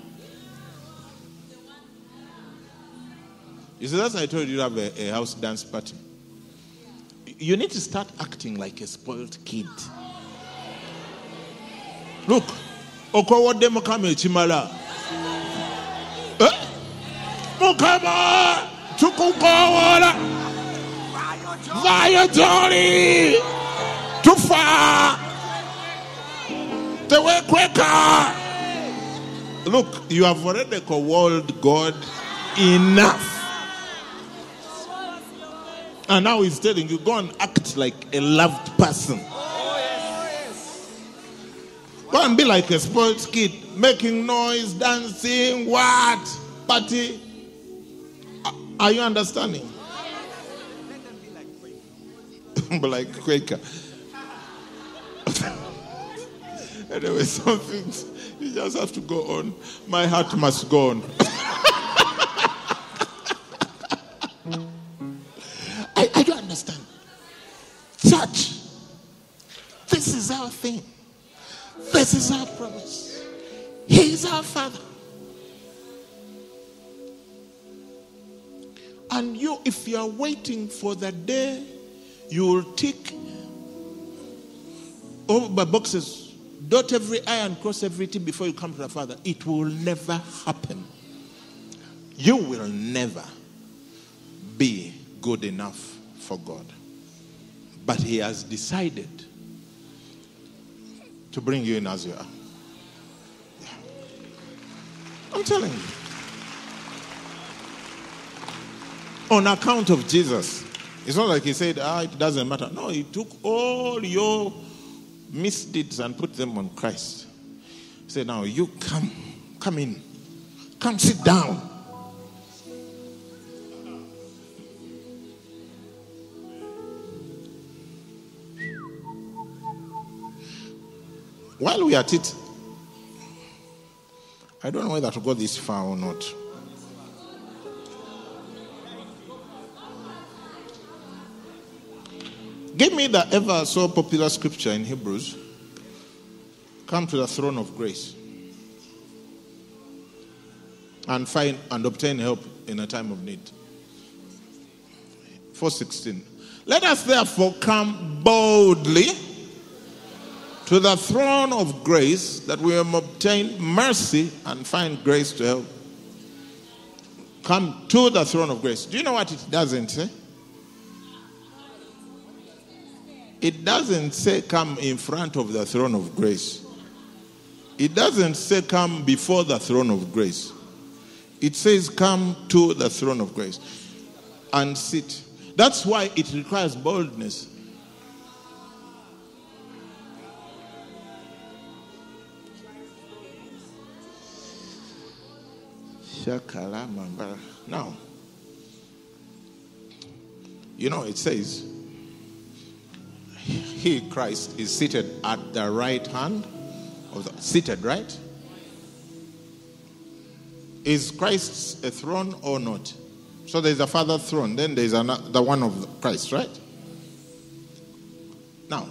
You see, that's why I told you to have a house dance party. You need to start acting like a spoiled kid. Look, Okowode Mokame Chimala. Mokama Tukukawala Vayatoni Tufa Tewe Kweka. Look, you have already called God enough. And now he's telling you, go and act like a loved person. Go and be like a spoiled kid, making noise, dancing, what? Party. Are you understanding? But like Quaker. Anyway, some things you just have to go on. My heart must go on. I don't understand. Church, this is our thing. This is our promise. He is our Father. And you, if you are waiting for the day you will tick over by boxes, dot every I and cross every T before you come to the Father, it will never happen. You will never be good enough for God. But He has decided to bring you in as you are. I'm telling you. On account of Jesus. It's not like He said, it doesn't matter. No, He took all your misdeeds and put them on Christ. He said, now you come in. Come sit down. While we are at it, I don't know whether to go this far or not. Give me the ever so popular scripture in Hebrews. Come to the throne of grace and find and obtain help in a time of need. 4:16. Let us therefore come boldly to the throne of grace, that we may obtain mercy and find grace to help. Come to the throne of grace. Do you know what it doesn't say? It doesn't say come in front of the throne of grace. It doesn't say come before the throne of grace. It says come to the throne of grace and sit. That's why it requires boldness. Now, you know, it says, He, Christ, is seated at the right hand of the, seated, right? Is Christ a throne or not? So there's a Father's throne, then there's the one of Christ, right? Now,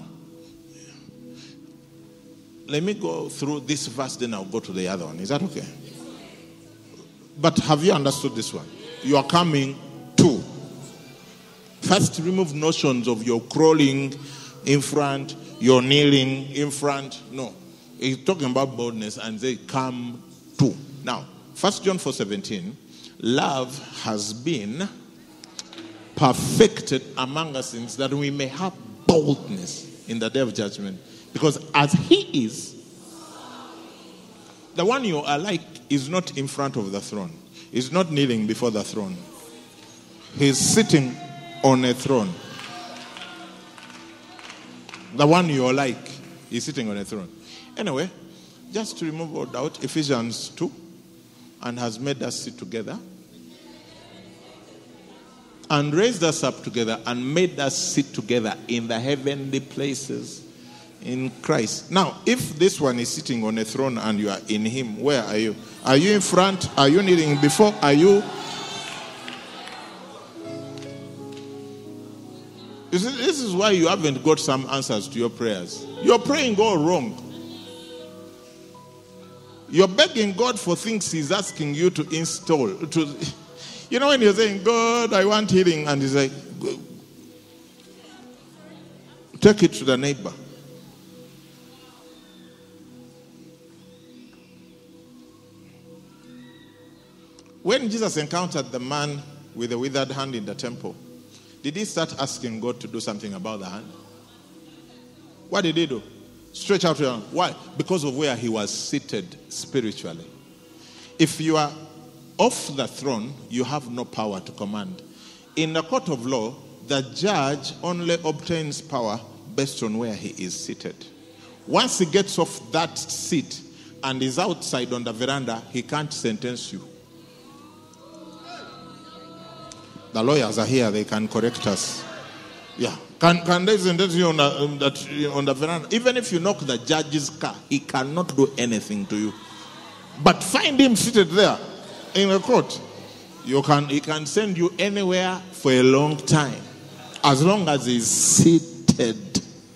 let me go through this verse, then I'll go to the other one. Is that okay? But have you understood this one? You are coming to. First, remove notions of your crawling in front, your kneeling in front. No. He's talking about boldness and say, come to. Now, 1 John 4:17, love has been perfected among us sins, that we may have boldness in the day of judgment. Because as he is, the one you are like is not in front of the throne. He's not kneeling before the throne. He's sitting on a throne. The one you are like is sitting on a throne. Anyway, just to remove all doubt, Ephesians 2, and has made us sit together and raised us up together and made us sit together in the heavenly places in Christ. Now, if this one is sitting on a throne and you are in him, where are you? Are you in front? Are you kneeling before? Are you? You see, this is why you haven't got some answers to your prayers. You're praying all wrong. You're begging God for things he's asking you to install. You know when you're saying, God, I want healing, and he's like, take it to the neighbor. When Jesus encountered the man with the withered hand in the temple, did he start asking God to do something about the hand? What did he do? Stretch out your hand. Why? Because of where he was seated spiritually. If you are off the throne, you have no power to command. In the court of law, the judge only obtains power based on where he is seated. Once he gets off that seat and is outside on the veranda, he can't sentence you. The lawyers are here, they can correct us. Yeah. Can they sentence you on the veranda? Even if you knock the judge's car, he cannot do anything to you. But find him seated there in a court. He can send you anywhere for a long time. As long as he's seated.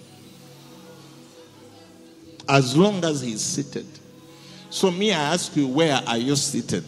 As long as he's seated. So I ask you, where are you seated?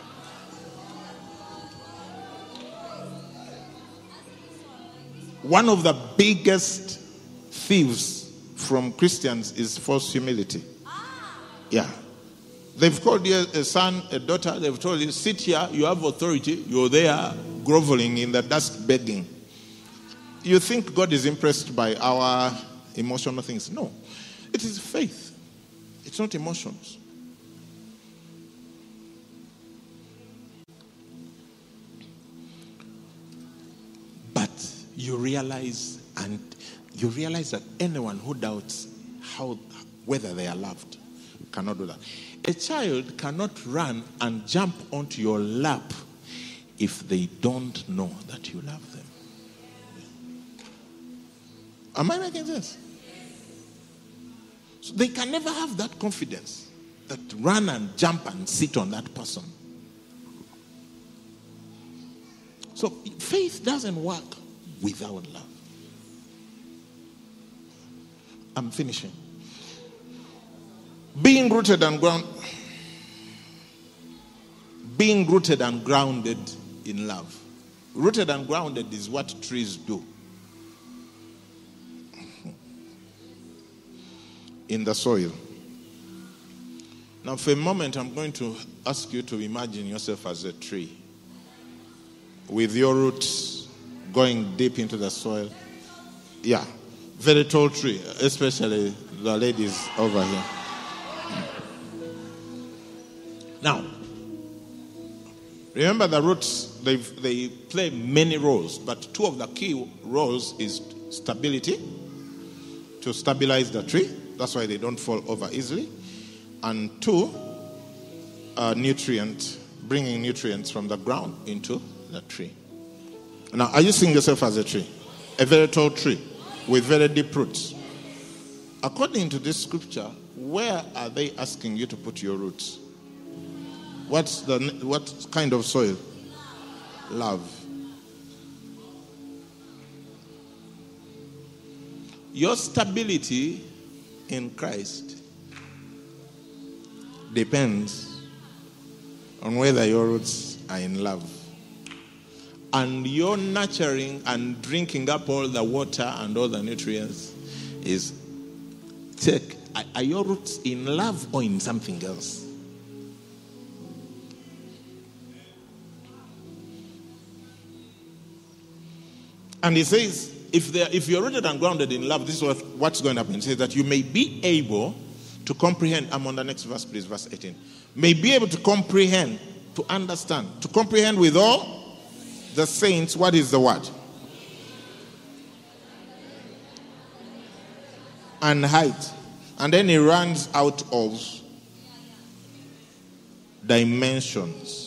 One of the biggest thieves from Christians is false humility. Yeah. They've called you a son, a daughter. They've told you, sit here, you have authority. You're there groveling in the dust begging. You think God is impressed by our emotional things? No. It is faith. It's not emotions. You realize that anyone who doubts whether they are loved cannot do that. A child cannot run and jump onto your lap if they don't know that you love them. Am I making sense? So they can never have that confidence that run and jump and sit on that person. So faith doesn't work without love. I'm finishing. Being rooted and grounded in love. Rooted and grounded is what trees do. In the soil. Now for a moment I'm going to ask you to imagine yourself as a tree. With your roots going deep into the soil. Yeah. Very tall tree, especially the ladies over here. Now, remember the roots, they play many roles, but two of the key roles is stability, to stabilize the tree. That's why they don't fall over easily. And two, bringing nutrients from the ground into the tree. Now, are you seeing yourself as a tree? A very tall tree with very deep roots. According to this scripture, where are they asking you to put your roots? What kind of soil? Love. Your stability in Christ depends on whether your roots are in love. And your nurturing and drinking up all the water and all the nutrients is are your roots in love or in something else? And he says, if you're rooted and grounded in love, this is what's going to happen. He says that you may be able to comprehend. I'm on the next verse, please, verse 18. May be able to comprehend, to understand, to comprehend with all the saints. What is the word? And height. And then he runs out of dimensions.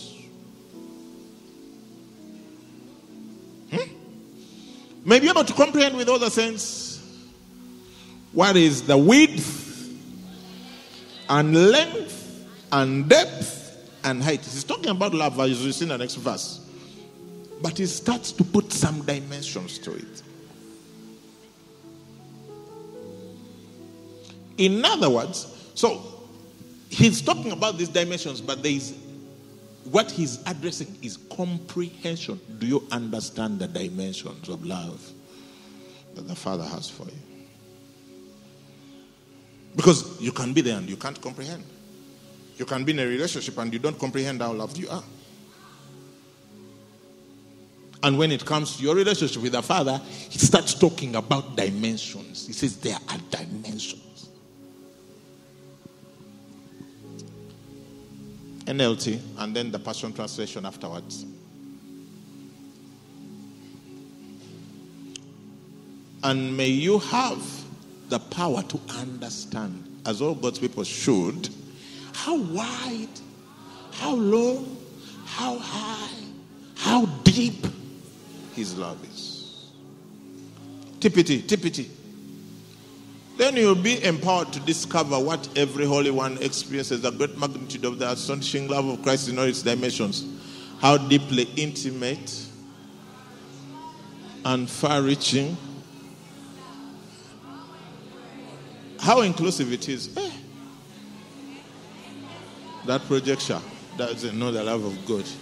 May be able to comprehend with all the saints what is the width and length and depth and height. He's talking about love, as you see in the next verse. But he starts to put some dimensions to it. In other words, so he's talking about these dimensions, but there is what he's addressing is comprehension. Do you understand the dimensions of love that the Father has for you? Because you can be there and you can't comprehend. You can be in a relationship and you don't comprehend how loved you are. And when it comes to your relationship with the Father, he starts talking about dimensions. He says there are dimensions. NLT, and then the Passion Translation afterwards. And may you have the power to understand, as all God's people should, how wide, how long, how high, how deep his love is. TPT. Then you'll be empowered to discover what every Holy One experiences, the great magnitude of the astonishing love of Christ in all its dimensions. How deeply intimate and far-reaching. How inclusive it is. That projector doesn't know the love of God.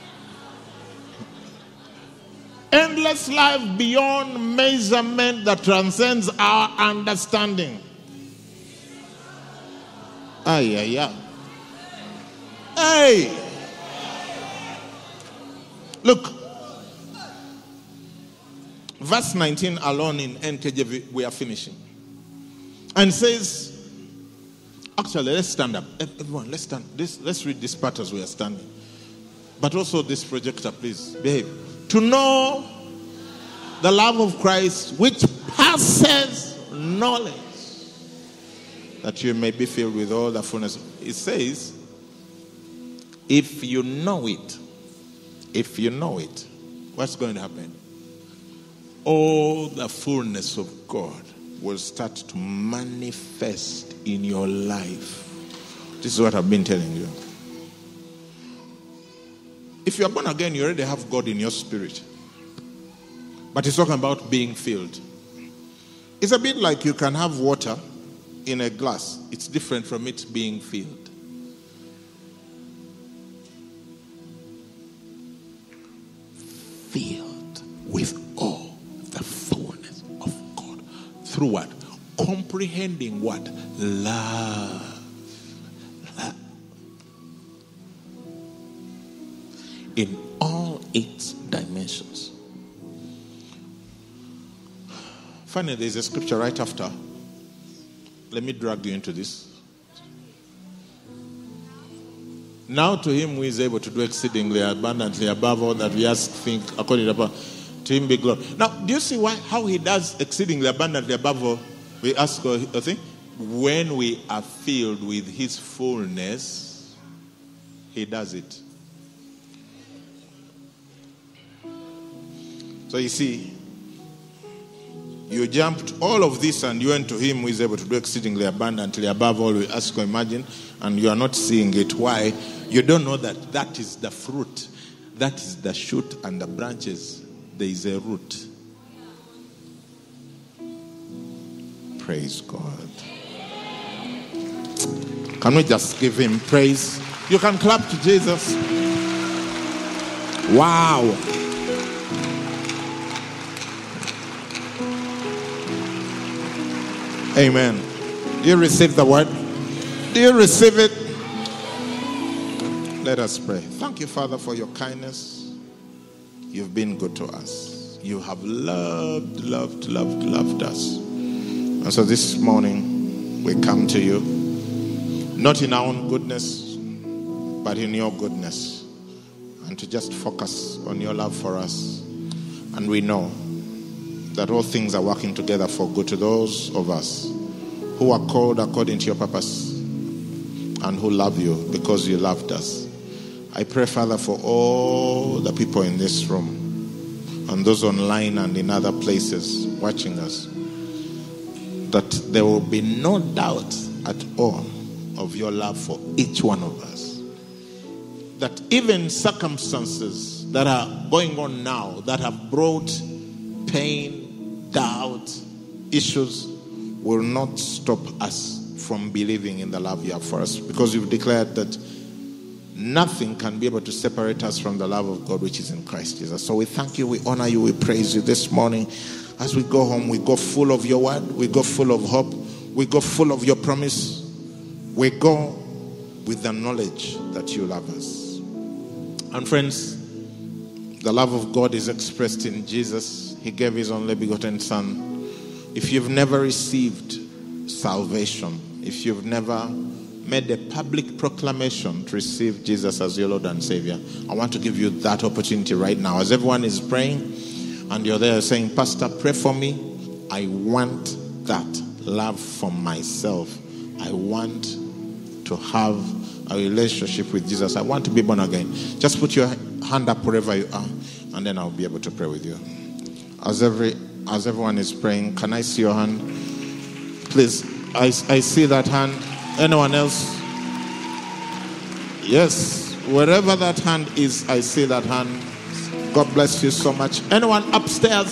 Endless life beyond measurement that transcends our understanding. Hey! Look. Verse 19 alone in NKJV, we are finishing. And says, actually, let's stand up. Everyone, let's stand. Let's read this part as we are standing. But also this projector, please. Behave. To know the love of Christ, which passes knowledge, that you may be filled with all the fullness. It says, if you know it, what's going to happen? All the fullness of God will start to manifest in your life. This is what I've been telling you. If you are born again, you already have God in your spirit. But it's talking about being filled. It's a bit like you can have water in a glass. It's different from it being filled. Filled with all the fullness of God. Through what? Comprehending what? Love. In all its dimensions. Finally, there's a scripture right after. Let me drag you into this. Now to him who is able to do exceedingly abundantly above all that we ask, think, according to the power, to him be glory. Now, do you see how he does exceedingly abundantly above all we ask or think? When we are filled with his fullness, he does it. So you see, you jumped all of this and you went to him who is able to do exceedingly abundantly above all we ask or imagine, and you are not seeing it. Why? You don't know that is the fruit. That is the shoot and the branches. There is a root. Praise God. Can we just give him praise? You can clap to Jesus. Wow. Amen. Do you receive the word? Do you receive it? Let us pray. Thank you, Father, for your kindness. You've been good to us. you have loved us. And so this morning we come to you, not in our own goodness, but in your goodness, and to just focus on your love for us. And we know that all things are working together for good to those of us who are called according to your purpose and who love you because you loved us. I pray, Father, for all the people in this room and those online and in other places watching us, that there will be no doubt at all of your love for each one of us. That even circumstances that are going on now that have brought pain, doubt, issues will not stop us from believing in the love you have for us, because you've declared that nothing can be able to separate us from the love of God which is in Christ Jesus. So we thank you, we honor you, we praise you this morning. As we go home, we go full of your word, we go full of hope, we go full of your promise, we go with the knowledge that you love us. And friends, the love of God is expressed in Jesus. He gave his only begotten Son. If you've never received salvation, if you've never made a public proclamation to receive Jesus as your Lord and Savior, I want to give you that opportunity right now. As everyone is praying and you're there saying, Pastor, pray for me. I want that love for myself. I want to have a relationship with Jesus. I want to be born again. Just put your hand up wherever you are, and then I'll be able to pray with you. As everyone is praying, can I see your hand? Please, I see that hand. Anyone else? Yes, wherever that hand is, I see that hand. God bless you so much. Anyone upstairs?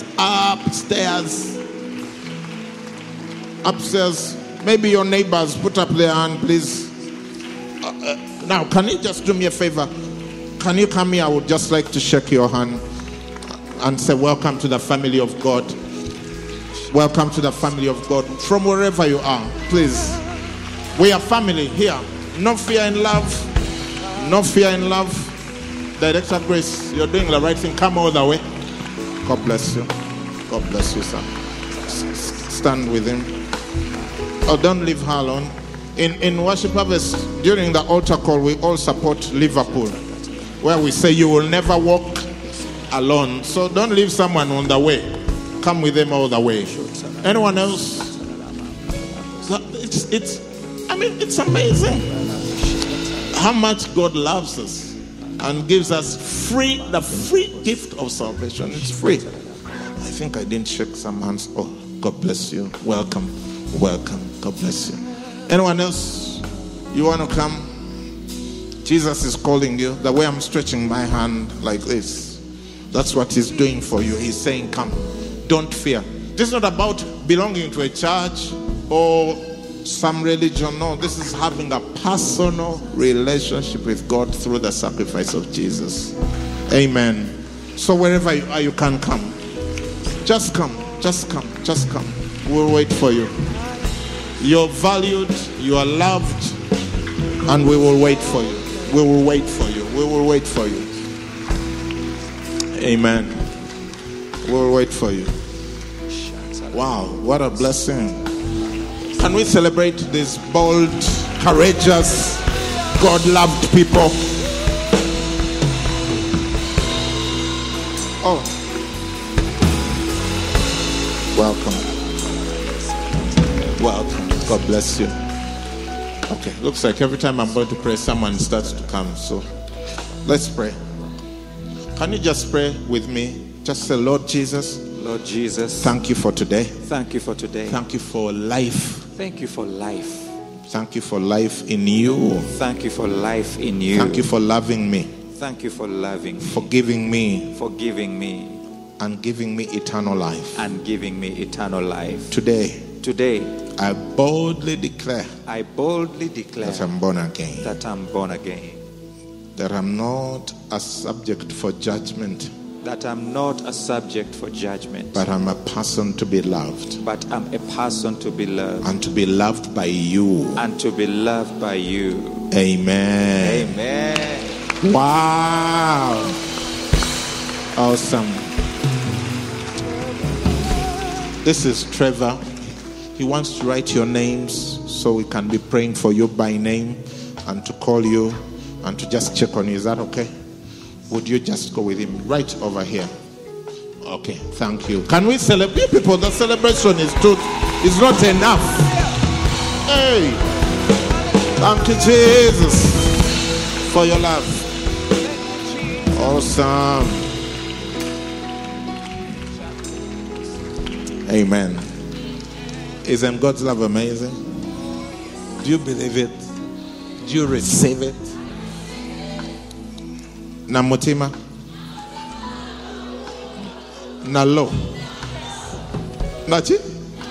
Upstairs. Maybe your neighbors put up their hand, please. Now, can you just do me a favor? Can you come here? I would just like to shake your hand and say, welcome to the family of God. Welcome to the family of God. From wherever you are, please. We are family here. No fear in love. No fear in love. Director Grace, you're doing the right thing. Come all the way. God bless you. God bless you, sir. Stand with him. Oh, don't leave her alone. In Worship Harvest, during the altar call, we all support Liverpool, where we say you will never walk alone. So don't leave someone on the way. Come with them all the way. Anyone else? It's amazing how much God loves us and gives us the free gift of salvation. It's free. I think I didn't shake some hands. Oh, God bless you. Welcome. God bless you. Anyone else? You want to come? Jesus is calling you. The way I'm stretching my hand like this, that's what he's doing for you. He's saying, come. Don't fear. This is not about belonging to a church or some religion. No, this is having a personal relationship with God through the sacrifice of Jesus. Amen. So wherever you are, you can come. Just come. We'll wait for you. You're valued, you are loved, and we will wait for you. We will wait for you. Amen. We will wait for you. Wow, what a blessing. Can we celebrate these bold, courageous, God-loved people? Oh. Welcome. God bless you. Okay, looks like every time I'm going to pray, someone starts to come. So let's pray. Can you just pray with me? Just say, Lord Jesus. Lord Jesus. Thank you for today. Thank you for today. Thank you for life. Thank you for life. Thank you for life in you. Thank you for life in you. Thank you for loving me. Thank you for loving me. Forgiving me. Forgiving me. And giving me eternal life. And giving me eternal life. Today, I boldly declare that I'm born again. That I'm born again. That I'm not a subject for judgment. That I'm not a subject for judgment. But I'm a person to be loved. But I'm a person to be loved. And to be loved by you. And to be loved by you. Amen. Amen. Wow. Awesome. This is Trevor. He wants to write your names so we can be praying for you by name and to call you and to just check on you. Is that okay? Would you just go with him right over here? Okay, thank you. Can we celebrate, people? The celebration is not enough. Hey, thank you, Jesus, for your love. Awesome. Amen. Isn't God's love amazing? Do you believe it? Do you receive it? Namutima? Nalo? Nachi?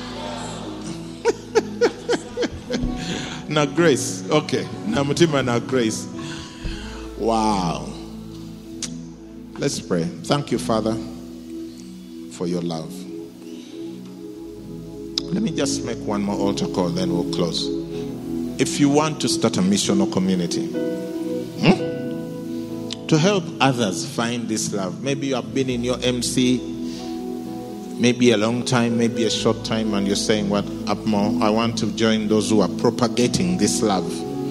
Na grace. Okay. Namutima na grace. Wow. Let's pray. Thank you, Father, for your love. Let me just make one more altar call, then we'll close. If you want to start a missional community, to help others find this love, maybe you have been in your MC, maybe a long time, maybe a short time, and you're saying, what up more? I want to join those who are propagating this love.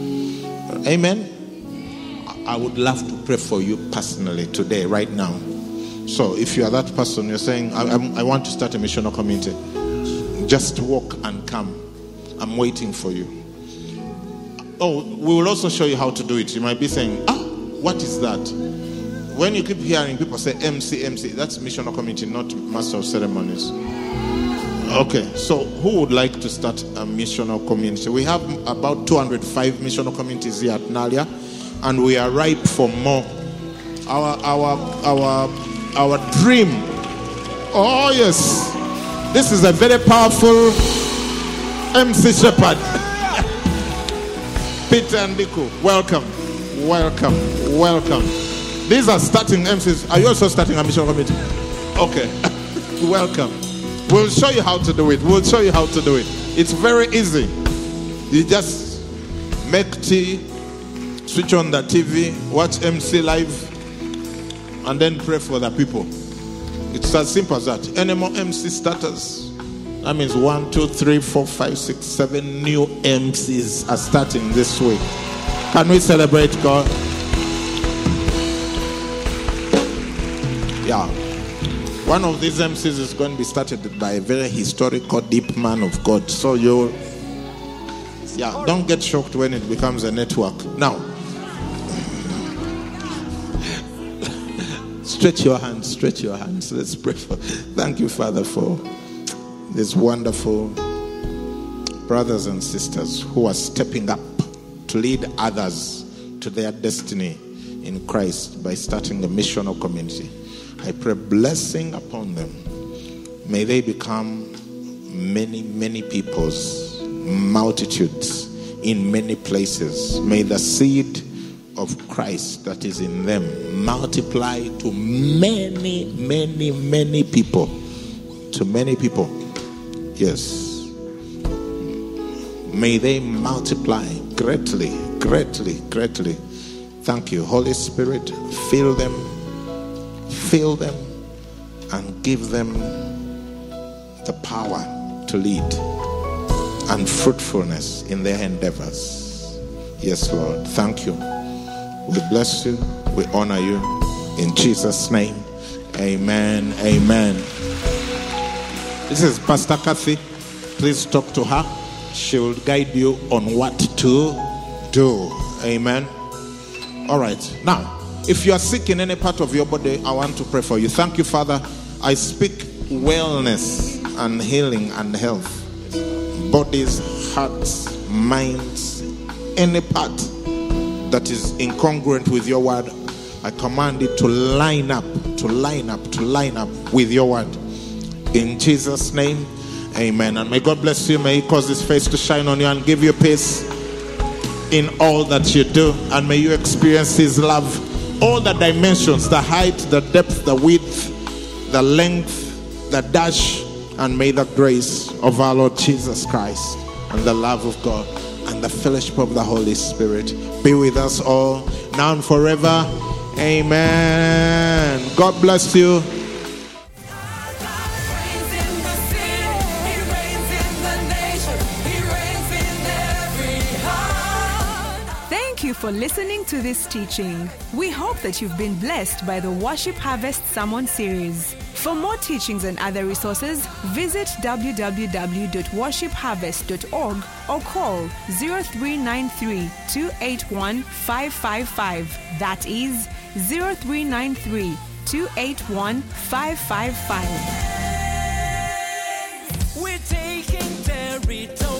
Amen. I would love to pray for you personally today, right now. So if you are that person, you're saying, I want to start a missional community, just walk and come. I'm waiting for you. Oh, we will also show you how to do it. You might be saying, what is that? When you keep hearing people say MC, that's missional community, not master of ceremonies. Okay, so who would like to start a missional community? We have about 205 missional communities here at Nalia, and we are ripe for more. Our dream. Oh yes, this is a very powerful MC Shepherd. Peter and Diku, welcome. These are starting MCs. Are you also starting a mission committee? Okay. Welcome. We'll show you how to do it. It's very easy. You just make tea, switch on the TV, watch MC live, and then pray for the people. It's as simple as that. Any more MC starters? That means 1, 2, 3, 4, 5, 6, 7 new MCs are starting this week. Can we celebrate God? Yeah. One of these MCs is going to be started by a very historical, deep man of God. So don't get shocked when it becomes a network. Now, stretch your hands. Let's pray for. Thank you, Father, for these wonderful brothers and sisters who are stepping up to lead others to their destiny in Christ by starting a missional community. I pray blessing upon them. May they become many peoples, multitudes in many places. May the seed of Christ that is in them multiply to many people. To many people. Yes. May they multiply greatly. Thank you, Holy Spirit. Fill them and give them the power to lead and fruitfulness in their endeavors. Yes, Lord. Thank you. We bless you. We honor you. In Jesus' name. Amen. This is Pastor Kathy. Please talk to her. She will guide you on what to do. Amen. All right. Now, if you are sick in any part of your body, I want to pray for you. Thank you, Father. I speak wellness and healing and health. Bodies, hearts, minds, any part that is incongruent with your word, I command it to line up with your word. In Jesus' name, amen. And may God bless you. May He cause His face to shine on you and give you peace in all that you do. And may you experience His love. All the dimensions, the height, the depth, the width, the length, the dash. And may the grace of our Lord Jesus Christ and the love of God and the fellowship of the Holy Spirit be with us all now and forever. Amen. God bless you. you for listening to this teaching. We hope that you've been blessed by the Worship Harvest Sermon series. For more teachings and other resources, visit www.worshipharvest.org or call 0393 281 555. That is 0393 281 555. We're taking territory.